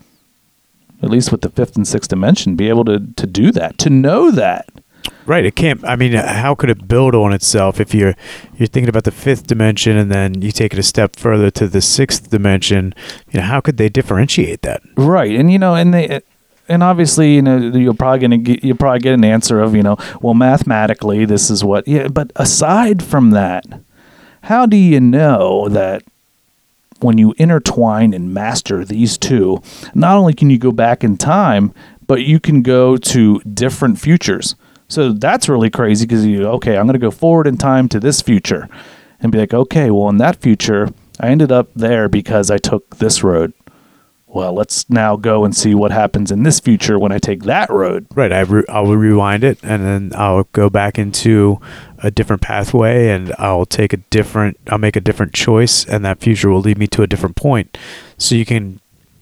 at least with the 5th and 6th dimension, be able to do that, to know that. Right. It can't. I mean, how could it build on itself if you're thinking about the 5th dimension and then you take it a step further to the 6th dimension? How could they differentiate that? Right. And obviously, you'll probably get an answer of, well, mathematically, this is what. Yeah. But aside from that, how do you know that when you intertwine and master these two, not only can you go back in time, but you can go to different futures? So that's really crazy because I'm going to go forward in time to this future and be like, okay, well, in that future, I ended up there because I took this road. Well, let's now go and see what happens in this future when I take that road. Right. I'll rewind it and then I'll go back into a different pathway and I'll make a different choice and that future will lead me to a different point. So you could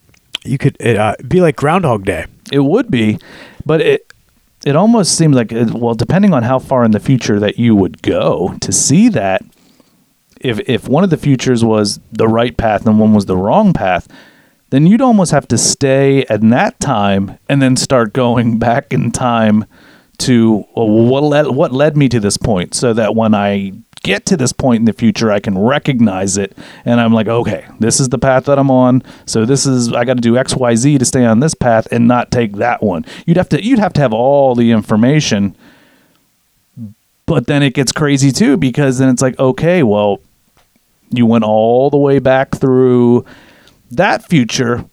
be like Groundhog Day. It would be, but it almost seems like, depending on how far in the future that you would go to see that, if one of the futures was the right path and one was the wrong path, then you'd almost have to stay at that time and then start going back in time to what led me to this point, so that when I get to this point in the future, I can recognize it and I'm like, okay, this is the path that I'm on. So I got to do X, Y, Z to stay on this path and not take that one. You'd have to have all the information, but then it gets crazy too, because then it's like, okay, well, you went all the way back through that future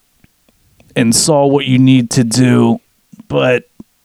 and saw what you need to do, but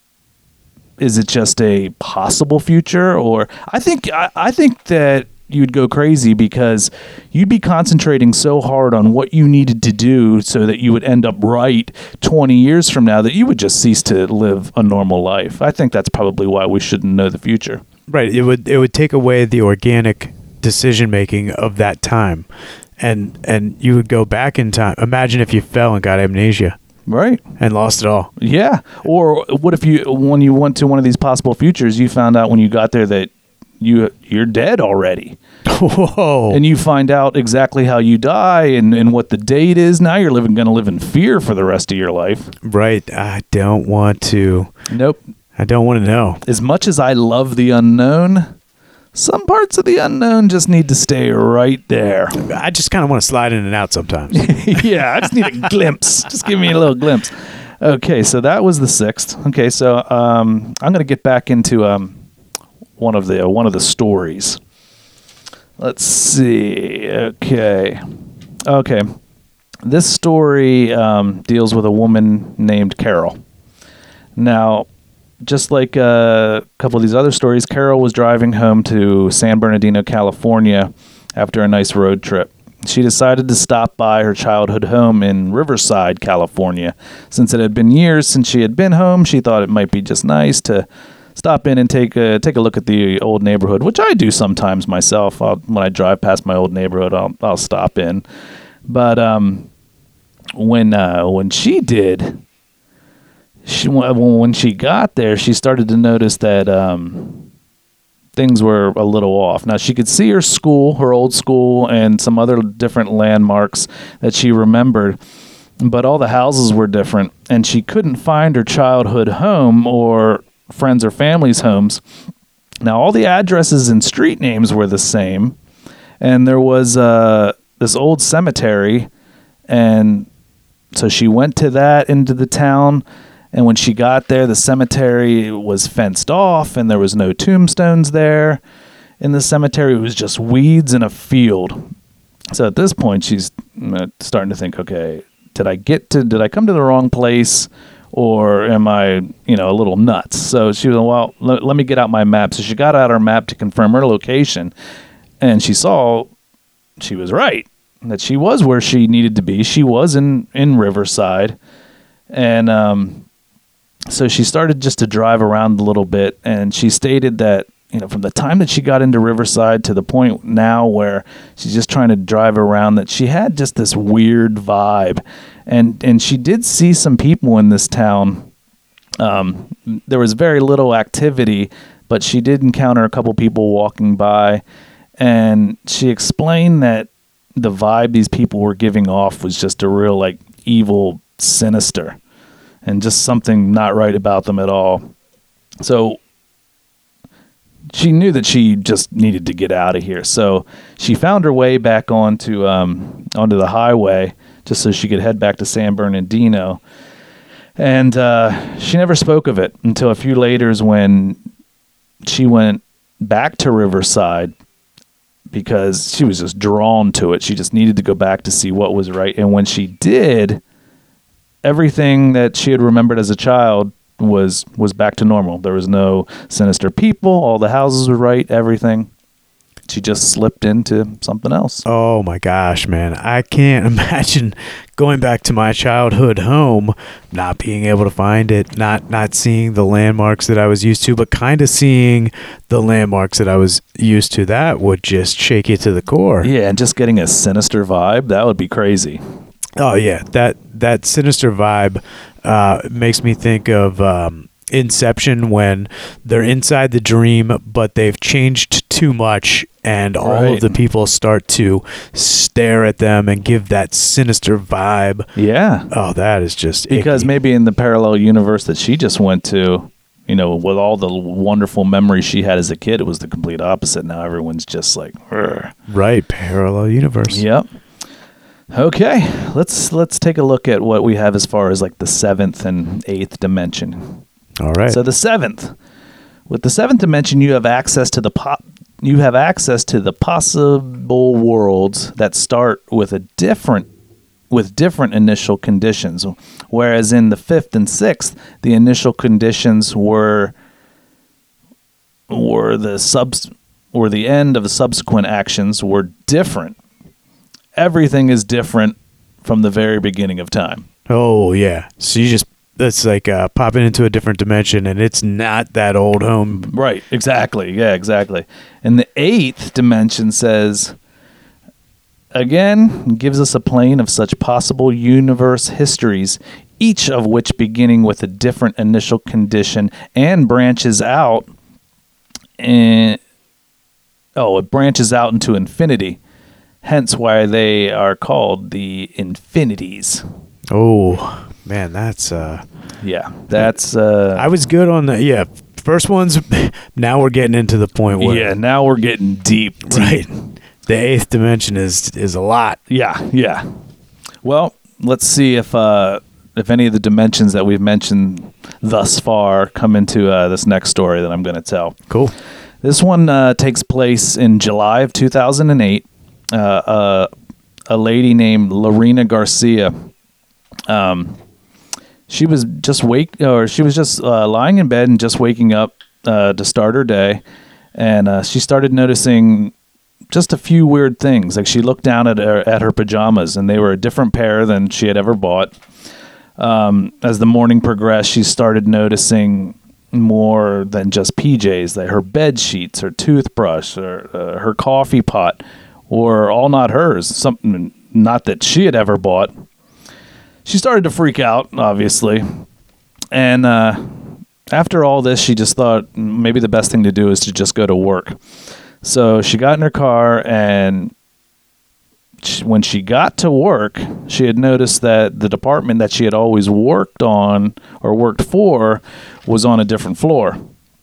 is it just a possible future? Or I think that you'd go crazy because you'd be concentrating so hard on what you needed to do so that you would end up right 20 years from now that you would just cease to live a normal life. I think that's probably why we shouldn't know the future. Right. It would take away the organic decision making of that time. And you would go back in time. Imagine if you fell and got amnesia. Right. and lost it all. Yeah. Or what if when you went to one of these possible futures, you found out when you got there that you're dead already. Whoa. And you find out exactly how you die and what the date is. Now you're going to live in fear for the rest of your life. Right. I don't want to. Nope. I don't want to know. As much as I love the unknown, some parts of the unknown just need to stay right there. I just kind of want to slide in and out sometimes. Yeah, I just need a glimpse. Just give me a little glimpse. Okay, so that was the 6th. Okay, so I'm going to get back into one of the stories. Let's see. Okay. This story deals with a woman named Carol. Now, just like a couple of these other stories, Carol was driving home to San Bernardino, California after a nice road trip. She decided to stop by her childhood home in Riverside, California. Since it had been years since she had been home, she thought it might be just nice to stop in and take a look at the old neighborhood, which I do sometimes myself. When I drive past my old neighborhood, I'll stop in. But when she did, when she got there, she started to notice that things were a little off. Now, she could see her school, her old school, and some other different landmarks that she remembered, but all the houses were different, and she couldn't find her childhood home or friends or family's homes. Now, all the addresses and street names were the same, and there was this old cemetery, and so she went to that into the town. And when she got there, the cemetery was fenced off and there was no tombstones there. In the cemetery, it was just weeds in a field. So at this point, she's starting to think, okay, did I come to the wrong place, or am I, a little nuts? So she was, well, let me get out my map. So she got out her map to confirm her location, and she saw she was right, that she was where she needed to be. She was in Riverside. And so she started just to drive around a little bit, and she stated that, from the time that she got into Riverside to the point now where she's just trying to drive around, that she had just this weird vibe. And she did see some people in this town. There was very little activity, but she did encounter a couple people walking by, and she explained that the vibe these people were giving off was just a real, evil, sinister, and just something not right about them at all. So she knew that she just needed to get out of here. So she found her way back onto the highway just so she could head back to San Bernardino. And she never spoke of it until a few later when she went back to Riverside, because she was just drawn to it. She just needed to go back to see what was right. And when she did, everything that she had remembered as a child was back to normal. There was no sinister people. All the houses were right. Everything. She just slipped into something else. Oh my gosh, man. I can't imagine going back to my childhood home, not being able to find it, not seeing the landmarks that I was used to, but kind of seeing the landmarks that I was used to. That would just shake you to the core. Yeah, and just getting a sinister vibe, that would be crazy. Oh yeah, that sinister vibe makes me think of Inception, when they're inside the dream, but they've changed too much, and all of the people start to stare at them and give that sinister vibe. Yeah. Oh, that is just because icky. Maybe in the parallel universe that she just went to, with all the wonderful memories she had as a kid, it was the complete opposite. Now everyone's just like, "Urgh." Right, parallel universe. Yep. Okay, let's take a look at what we have as far as the 7th and 8th dimension. All right. So the 7th, with the 7th dimension, you have access to the possible worlds that start with different initial conditions, whereas in the 5th and 6th, the initial conditions were the end of the subsequent actions were different. Everything is different from the very beginning of time. Oh yeah. So that's like popping into a different dimension, and it's not that old home. Right, exactly. Yeah, exactly. And the 8th dimension says, again, gives us a plane of such possible universe histories, each of which beginning with a different initial condition and branches out it branches out into infinity. Hence why they are called the infinities. Oh, man, that's That's I was good on the first ones. Now we're getting into the point where now we're getting deep. Right. The eighth dimension is a lot. Yeah. Well, let's see if any of the dimensions that we've mentioned thus far come into this next story that I'm going to tell. Cool. This one takes place in July of 2008. A lady named Lorena Garcia. She was just lying in bed and just waking up to start her day, and she started noticing just a few weird things. Like she looked down at her pajamas, and they were a different pair than she had ever bought. As the morning progressed, she started noticing more than just PJs. Like her bed sheets, her toothbrush, or her coffee pot were all not hers. Something not that she had ever bought. She started to freak out, obviously, and after all this, she just thought maybe the best thing to do is to just go to work. So she got in her car, and when she got to work, she had noticed that the department that she had always worked on or worked for was on a different floor.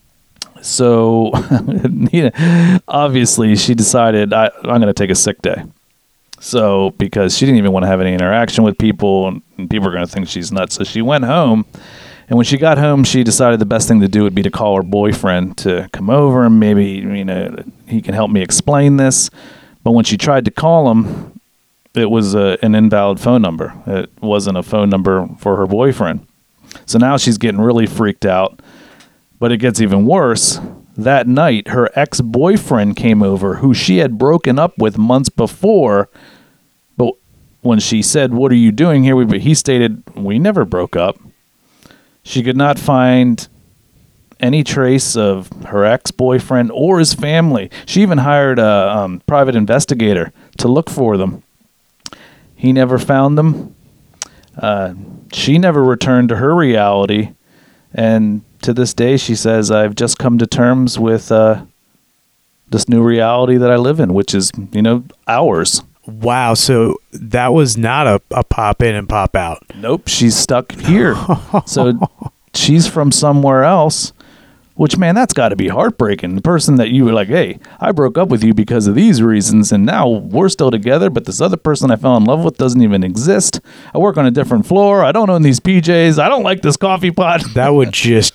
So obviously she decided, I'm going to take a sick day. So because she didn't even want to have any interaction with people, and people are going to think she's nuts. So she went home. And when she got home, she decided the best thing to do would be to call her boyfriend to come over and maybe, he can help me explain this. But when she tried to call him, it was an invalid phone number. It wasn't a phone number for her boyfriend. So now she's getting really freaked out. But it gets even worse. That night, her ex-boyfriend came over, who she had broken up with months before. But when she said, "What are you doing here?" he stated, "We never broke up." She could not find any trace of her ex-boyfriend or his family. She even hired a private investigator to look for them. He never found them. She never returned to her reality. And to this day, she says, "I've just come to terms with this new reality that I live in, which is, ours." Wow. So that was not a pop in and pop out. Nope. She's stuck here. So she's from somewhere else, which, man, that's got to be heartbreaking. The person that you were like, "Hey, I broke up with you because of these reasons, and now we're still together, but this other person I fell in love with doesn't even exist. I work on a different floor. I don't own these PJs. I don't like this coffee pot." That would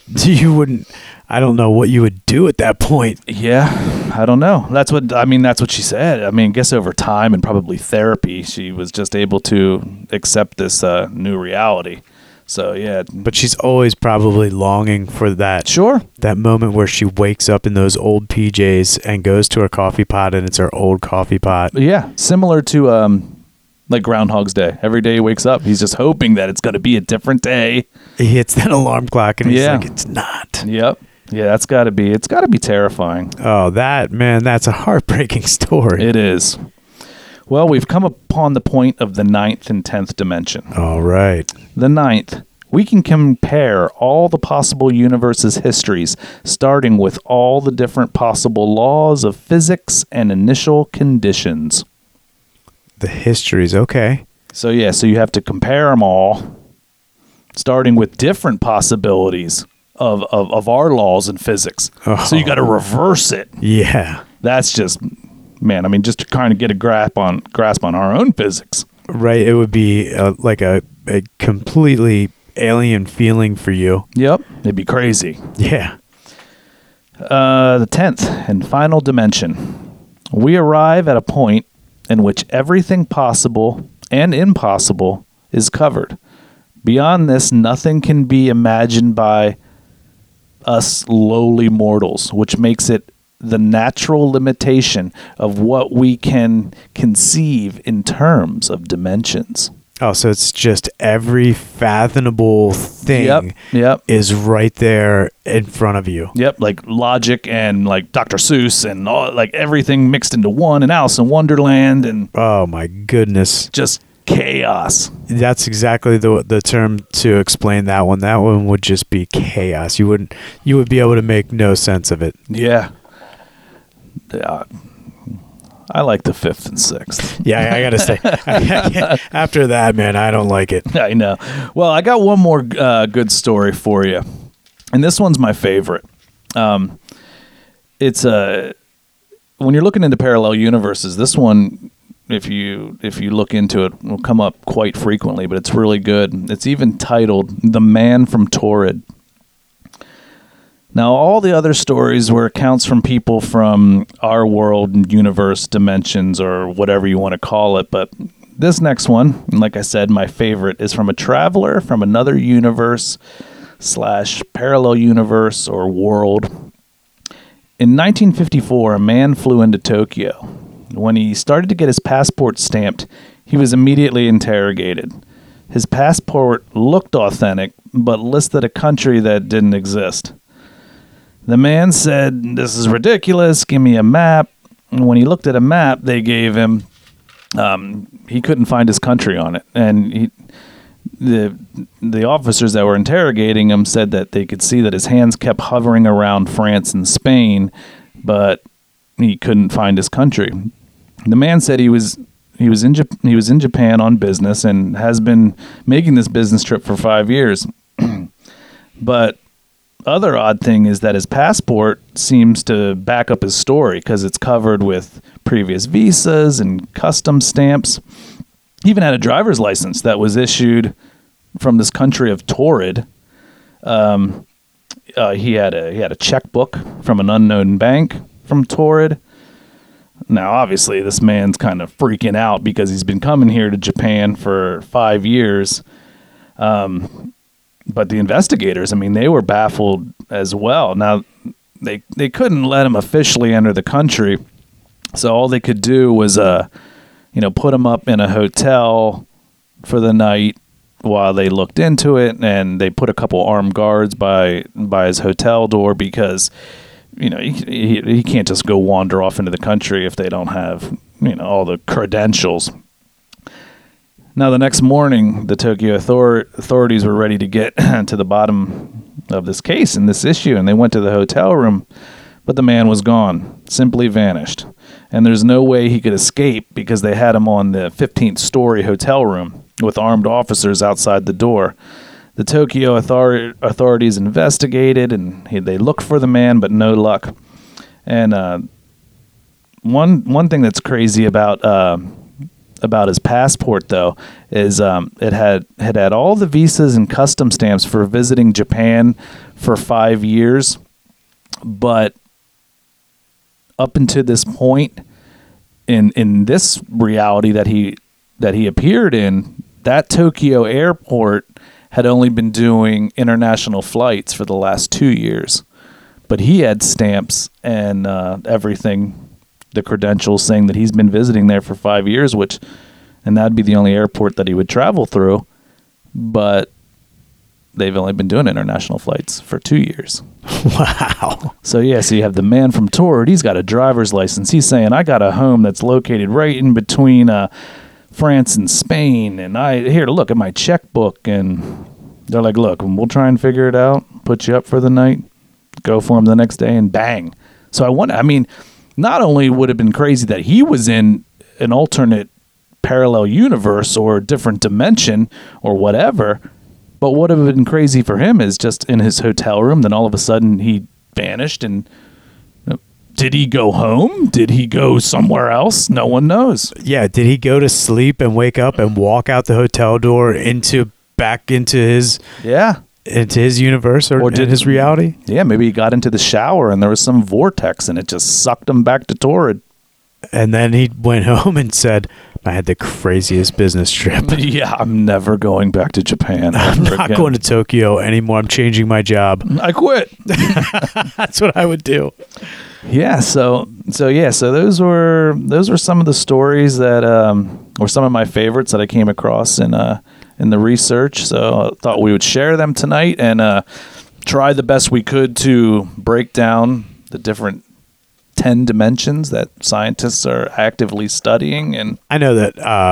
I don't know what you would do at that point. Yeah, I don't know. That's what she said. I guess over time and probably therapy, she was just able to accept this new reality. So, yeah. But she's always probably longing for that. Sure. That moment where she wakes up in those old PJs and goes to her coffee pot, and it's her old coffee pot. Yeah. Similar to like Groundhog's Day. Every day he wakes up, he's just hoping that it's going to be a different day. He hits that alarm clock and he's like, "It's not." Yep. Yeah, it's got to be terrifying. Oh, that's a heartbreaking story. It is. Well, we've come upon the point of the 9th and 10th dimension. All right. The 9th, we can compare all the possible universes' histories, starting with all the different possible laws of physics and initial conditions. The histories, okay. So you have to compare them all, starting with different possibilities of our laws in physics. Oh. So you got to reverse it. Yeah. That's just, man, just to kind of get a grasp on our own physics. Right. It would be like a completely alien feeling for you. Yep. It'd be crazy. Yeah. The 10th and final dimension. We arrive at a point in which everything possible and impossible is covered. Beyond this, nothing can be imagined by us lowly mortals, which makes it the natural limitation of what we can conceive in terms of dimensions. Oh, so it's just every fathomable thing yep. is right there in front of you. Yep, like logic and like Dr. Seuss and all, like everything mixed into one, and Alice in Wonderland, and oh my goodness, just chaos. That's exactly the term to explain that one. That one would just be chaos. You would be able to make no sense of it. Yeah. I like the 5th and 6th. Yeah, I gotta say, after that, man, I don't like it. I know. Well, I got one more good story for you, and this one's my favorite. It's when you're looking into parallel universes, this one, if you look into it, will come up quite frequently, but it's really good. It's even titled "The Man from Torrid." Now, all the other stories were accounts from people from our world, universe, dimensions, or whatever you want to call it. But this next one, and like I said, my favorite, is from a traveler from another universe / parallel universe or world. In 1954, a man flew into Tokyo. When he started to get his passport stamped, he was immediately interrogated. His passport looked authentic, but listed a country that didn't exist. The man said, "This is ridiculous. Give me a map." And when he looked at a map they gave him, he couldn't find his country on it. And the officers that were interrogating him said that they could see that his hands kept hovering around France and Spain, but he couldn't find his country. The man said he was in Japan on business and has been making this business trip for 5 years. But other odd thing is that his passport seems to back up his story because it's covered with previous visas and custom stamps. He even had a driver's license that was issued from this country of Torrid. He had a checkbook from an unknown bank from Torrid. Now, obviously, this man's kind of freaking out because he's been coming here to Japan for 5 years. But the investigators, I mean, they were baffled as well. Now, they couldn't let him officially enter the country, so all they could do was, put him up in a hotel for the night while they looked into it, and they put a couple armed guards by his hotel door because, he can't just go wander off into the country if they don't have, all the credentials. Now, the next morning, the Tokyo authorities were ready to get to the bottom of this case and this issue, and they went to the hotel room, but the man was gone, simply vanished. And there's no way he could escape because they had him on the 15th story hotel room with armed officers outside the door. The Tokyo authorities investigated, and they looked for the man, but no luck. And one thing that's crazy about his passport, though, is it had all the visas and custom stamps for visiting Japan for 5 years, but up until this point, in this reality that he appeared in, that Tokyo airport had only been doing international flights for the last 2 years, but he had stamps and everything. The credentials saying that he's been visiting there for 5 years, and that'd be the only airport that he would travel through, but they've only been doing international flights for 2 years. Wow. So you have the man from Torrid. He's got a driver's license. He's saying, I got a home that's located right in between France and Spain, and here to look at my checkbook. And they're like, look, we'll try and figure it out, put you up for the night, go for him the next day, and bang. So not only would it have been crazy that he was in an alternate parallel universe or a different dimension or whatever, but what would have been crazy for him is just in his hotel room, then all of a sudden he vanished. And did he go home? Did he go somewhere else? No one knows. Yeah, did he go to sleep and wake up and walk out the hotel door back into his universe or did his reality? Yeah, maybe he got into the shower and there was some vortex and it just sucked him back to Torrid. And then he went home and said, I had the craziest business trip. Yeah, I'm never going back to Japan. I'm not going to Tokyo anymore. I'm changing my job. I quit. That's what I would do. Yeah, so those were some of the stories that were some of my favorites that I came across in the research. So I thought we would share them tonight and try the best we could to break down the different 10 dimensions that scientists are actively studying. And I know that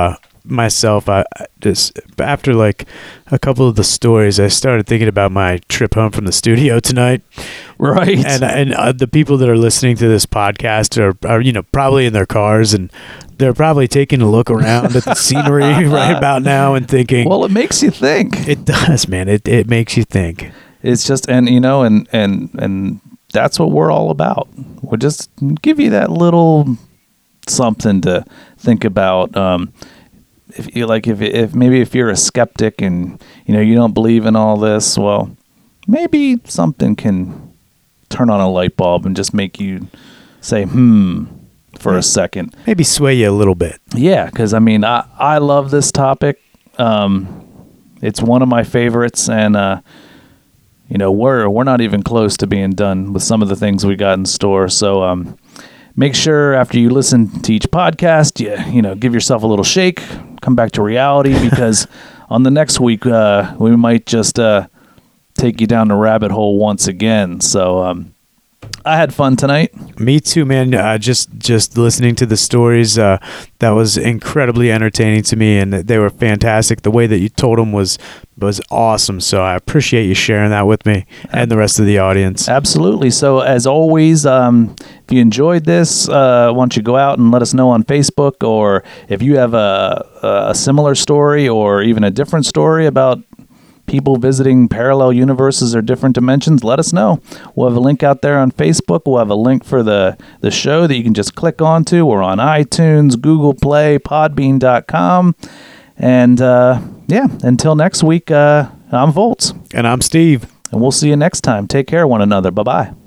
myself, I just after like a couple of the stories, I started thinking about my trip home from the studio tonight. Right. And the people that are listening to this podcast are probably in their cars, and they're probably taking a look around at the scenery right about now and thinking, well, it makes you think. It does, man. It makes you think. It's just, and that's what we're all about. We'll just give you that little something to think about. If you like, if maybe if you're a skeptic and you don't believe in all this, well, maybe something can turn on a light bulb and just make you say for a second. Maybe sway you a little bit. Yeah, because I love this topic. It's one of my favorites, and we're not even close to being done with some of the things we got in store. So make sure after you listen to each podcast, you give yourself a little shake, come back to reality, because on the next week we might just take you down the rabbit hole once again. So I had fun tonight. Me too, man. Just listening to the stories, that was incredibly entertaining to me, and they were fantastic. The way that you told them was awesome. So I appreciate you sharing that with me and the rest of the audience. Absolutely. So as always, if you enjoyed this, why don't you go out and let us know on Facebook, or if you have a similar story or even a different story about people visiting parallel universes or different dimensions, let us know. We'll have a link out there on Facebook. We'll have a link for the show that you can just click onto. We're on iTunes, Google Play, Podbean.com. And until next week, I'm Volts. And I'm Steve. And we'll see you next time. Take care of one another. Bye-bye.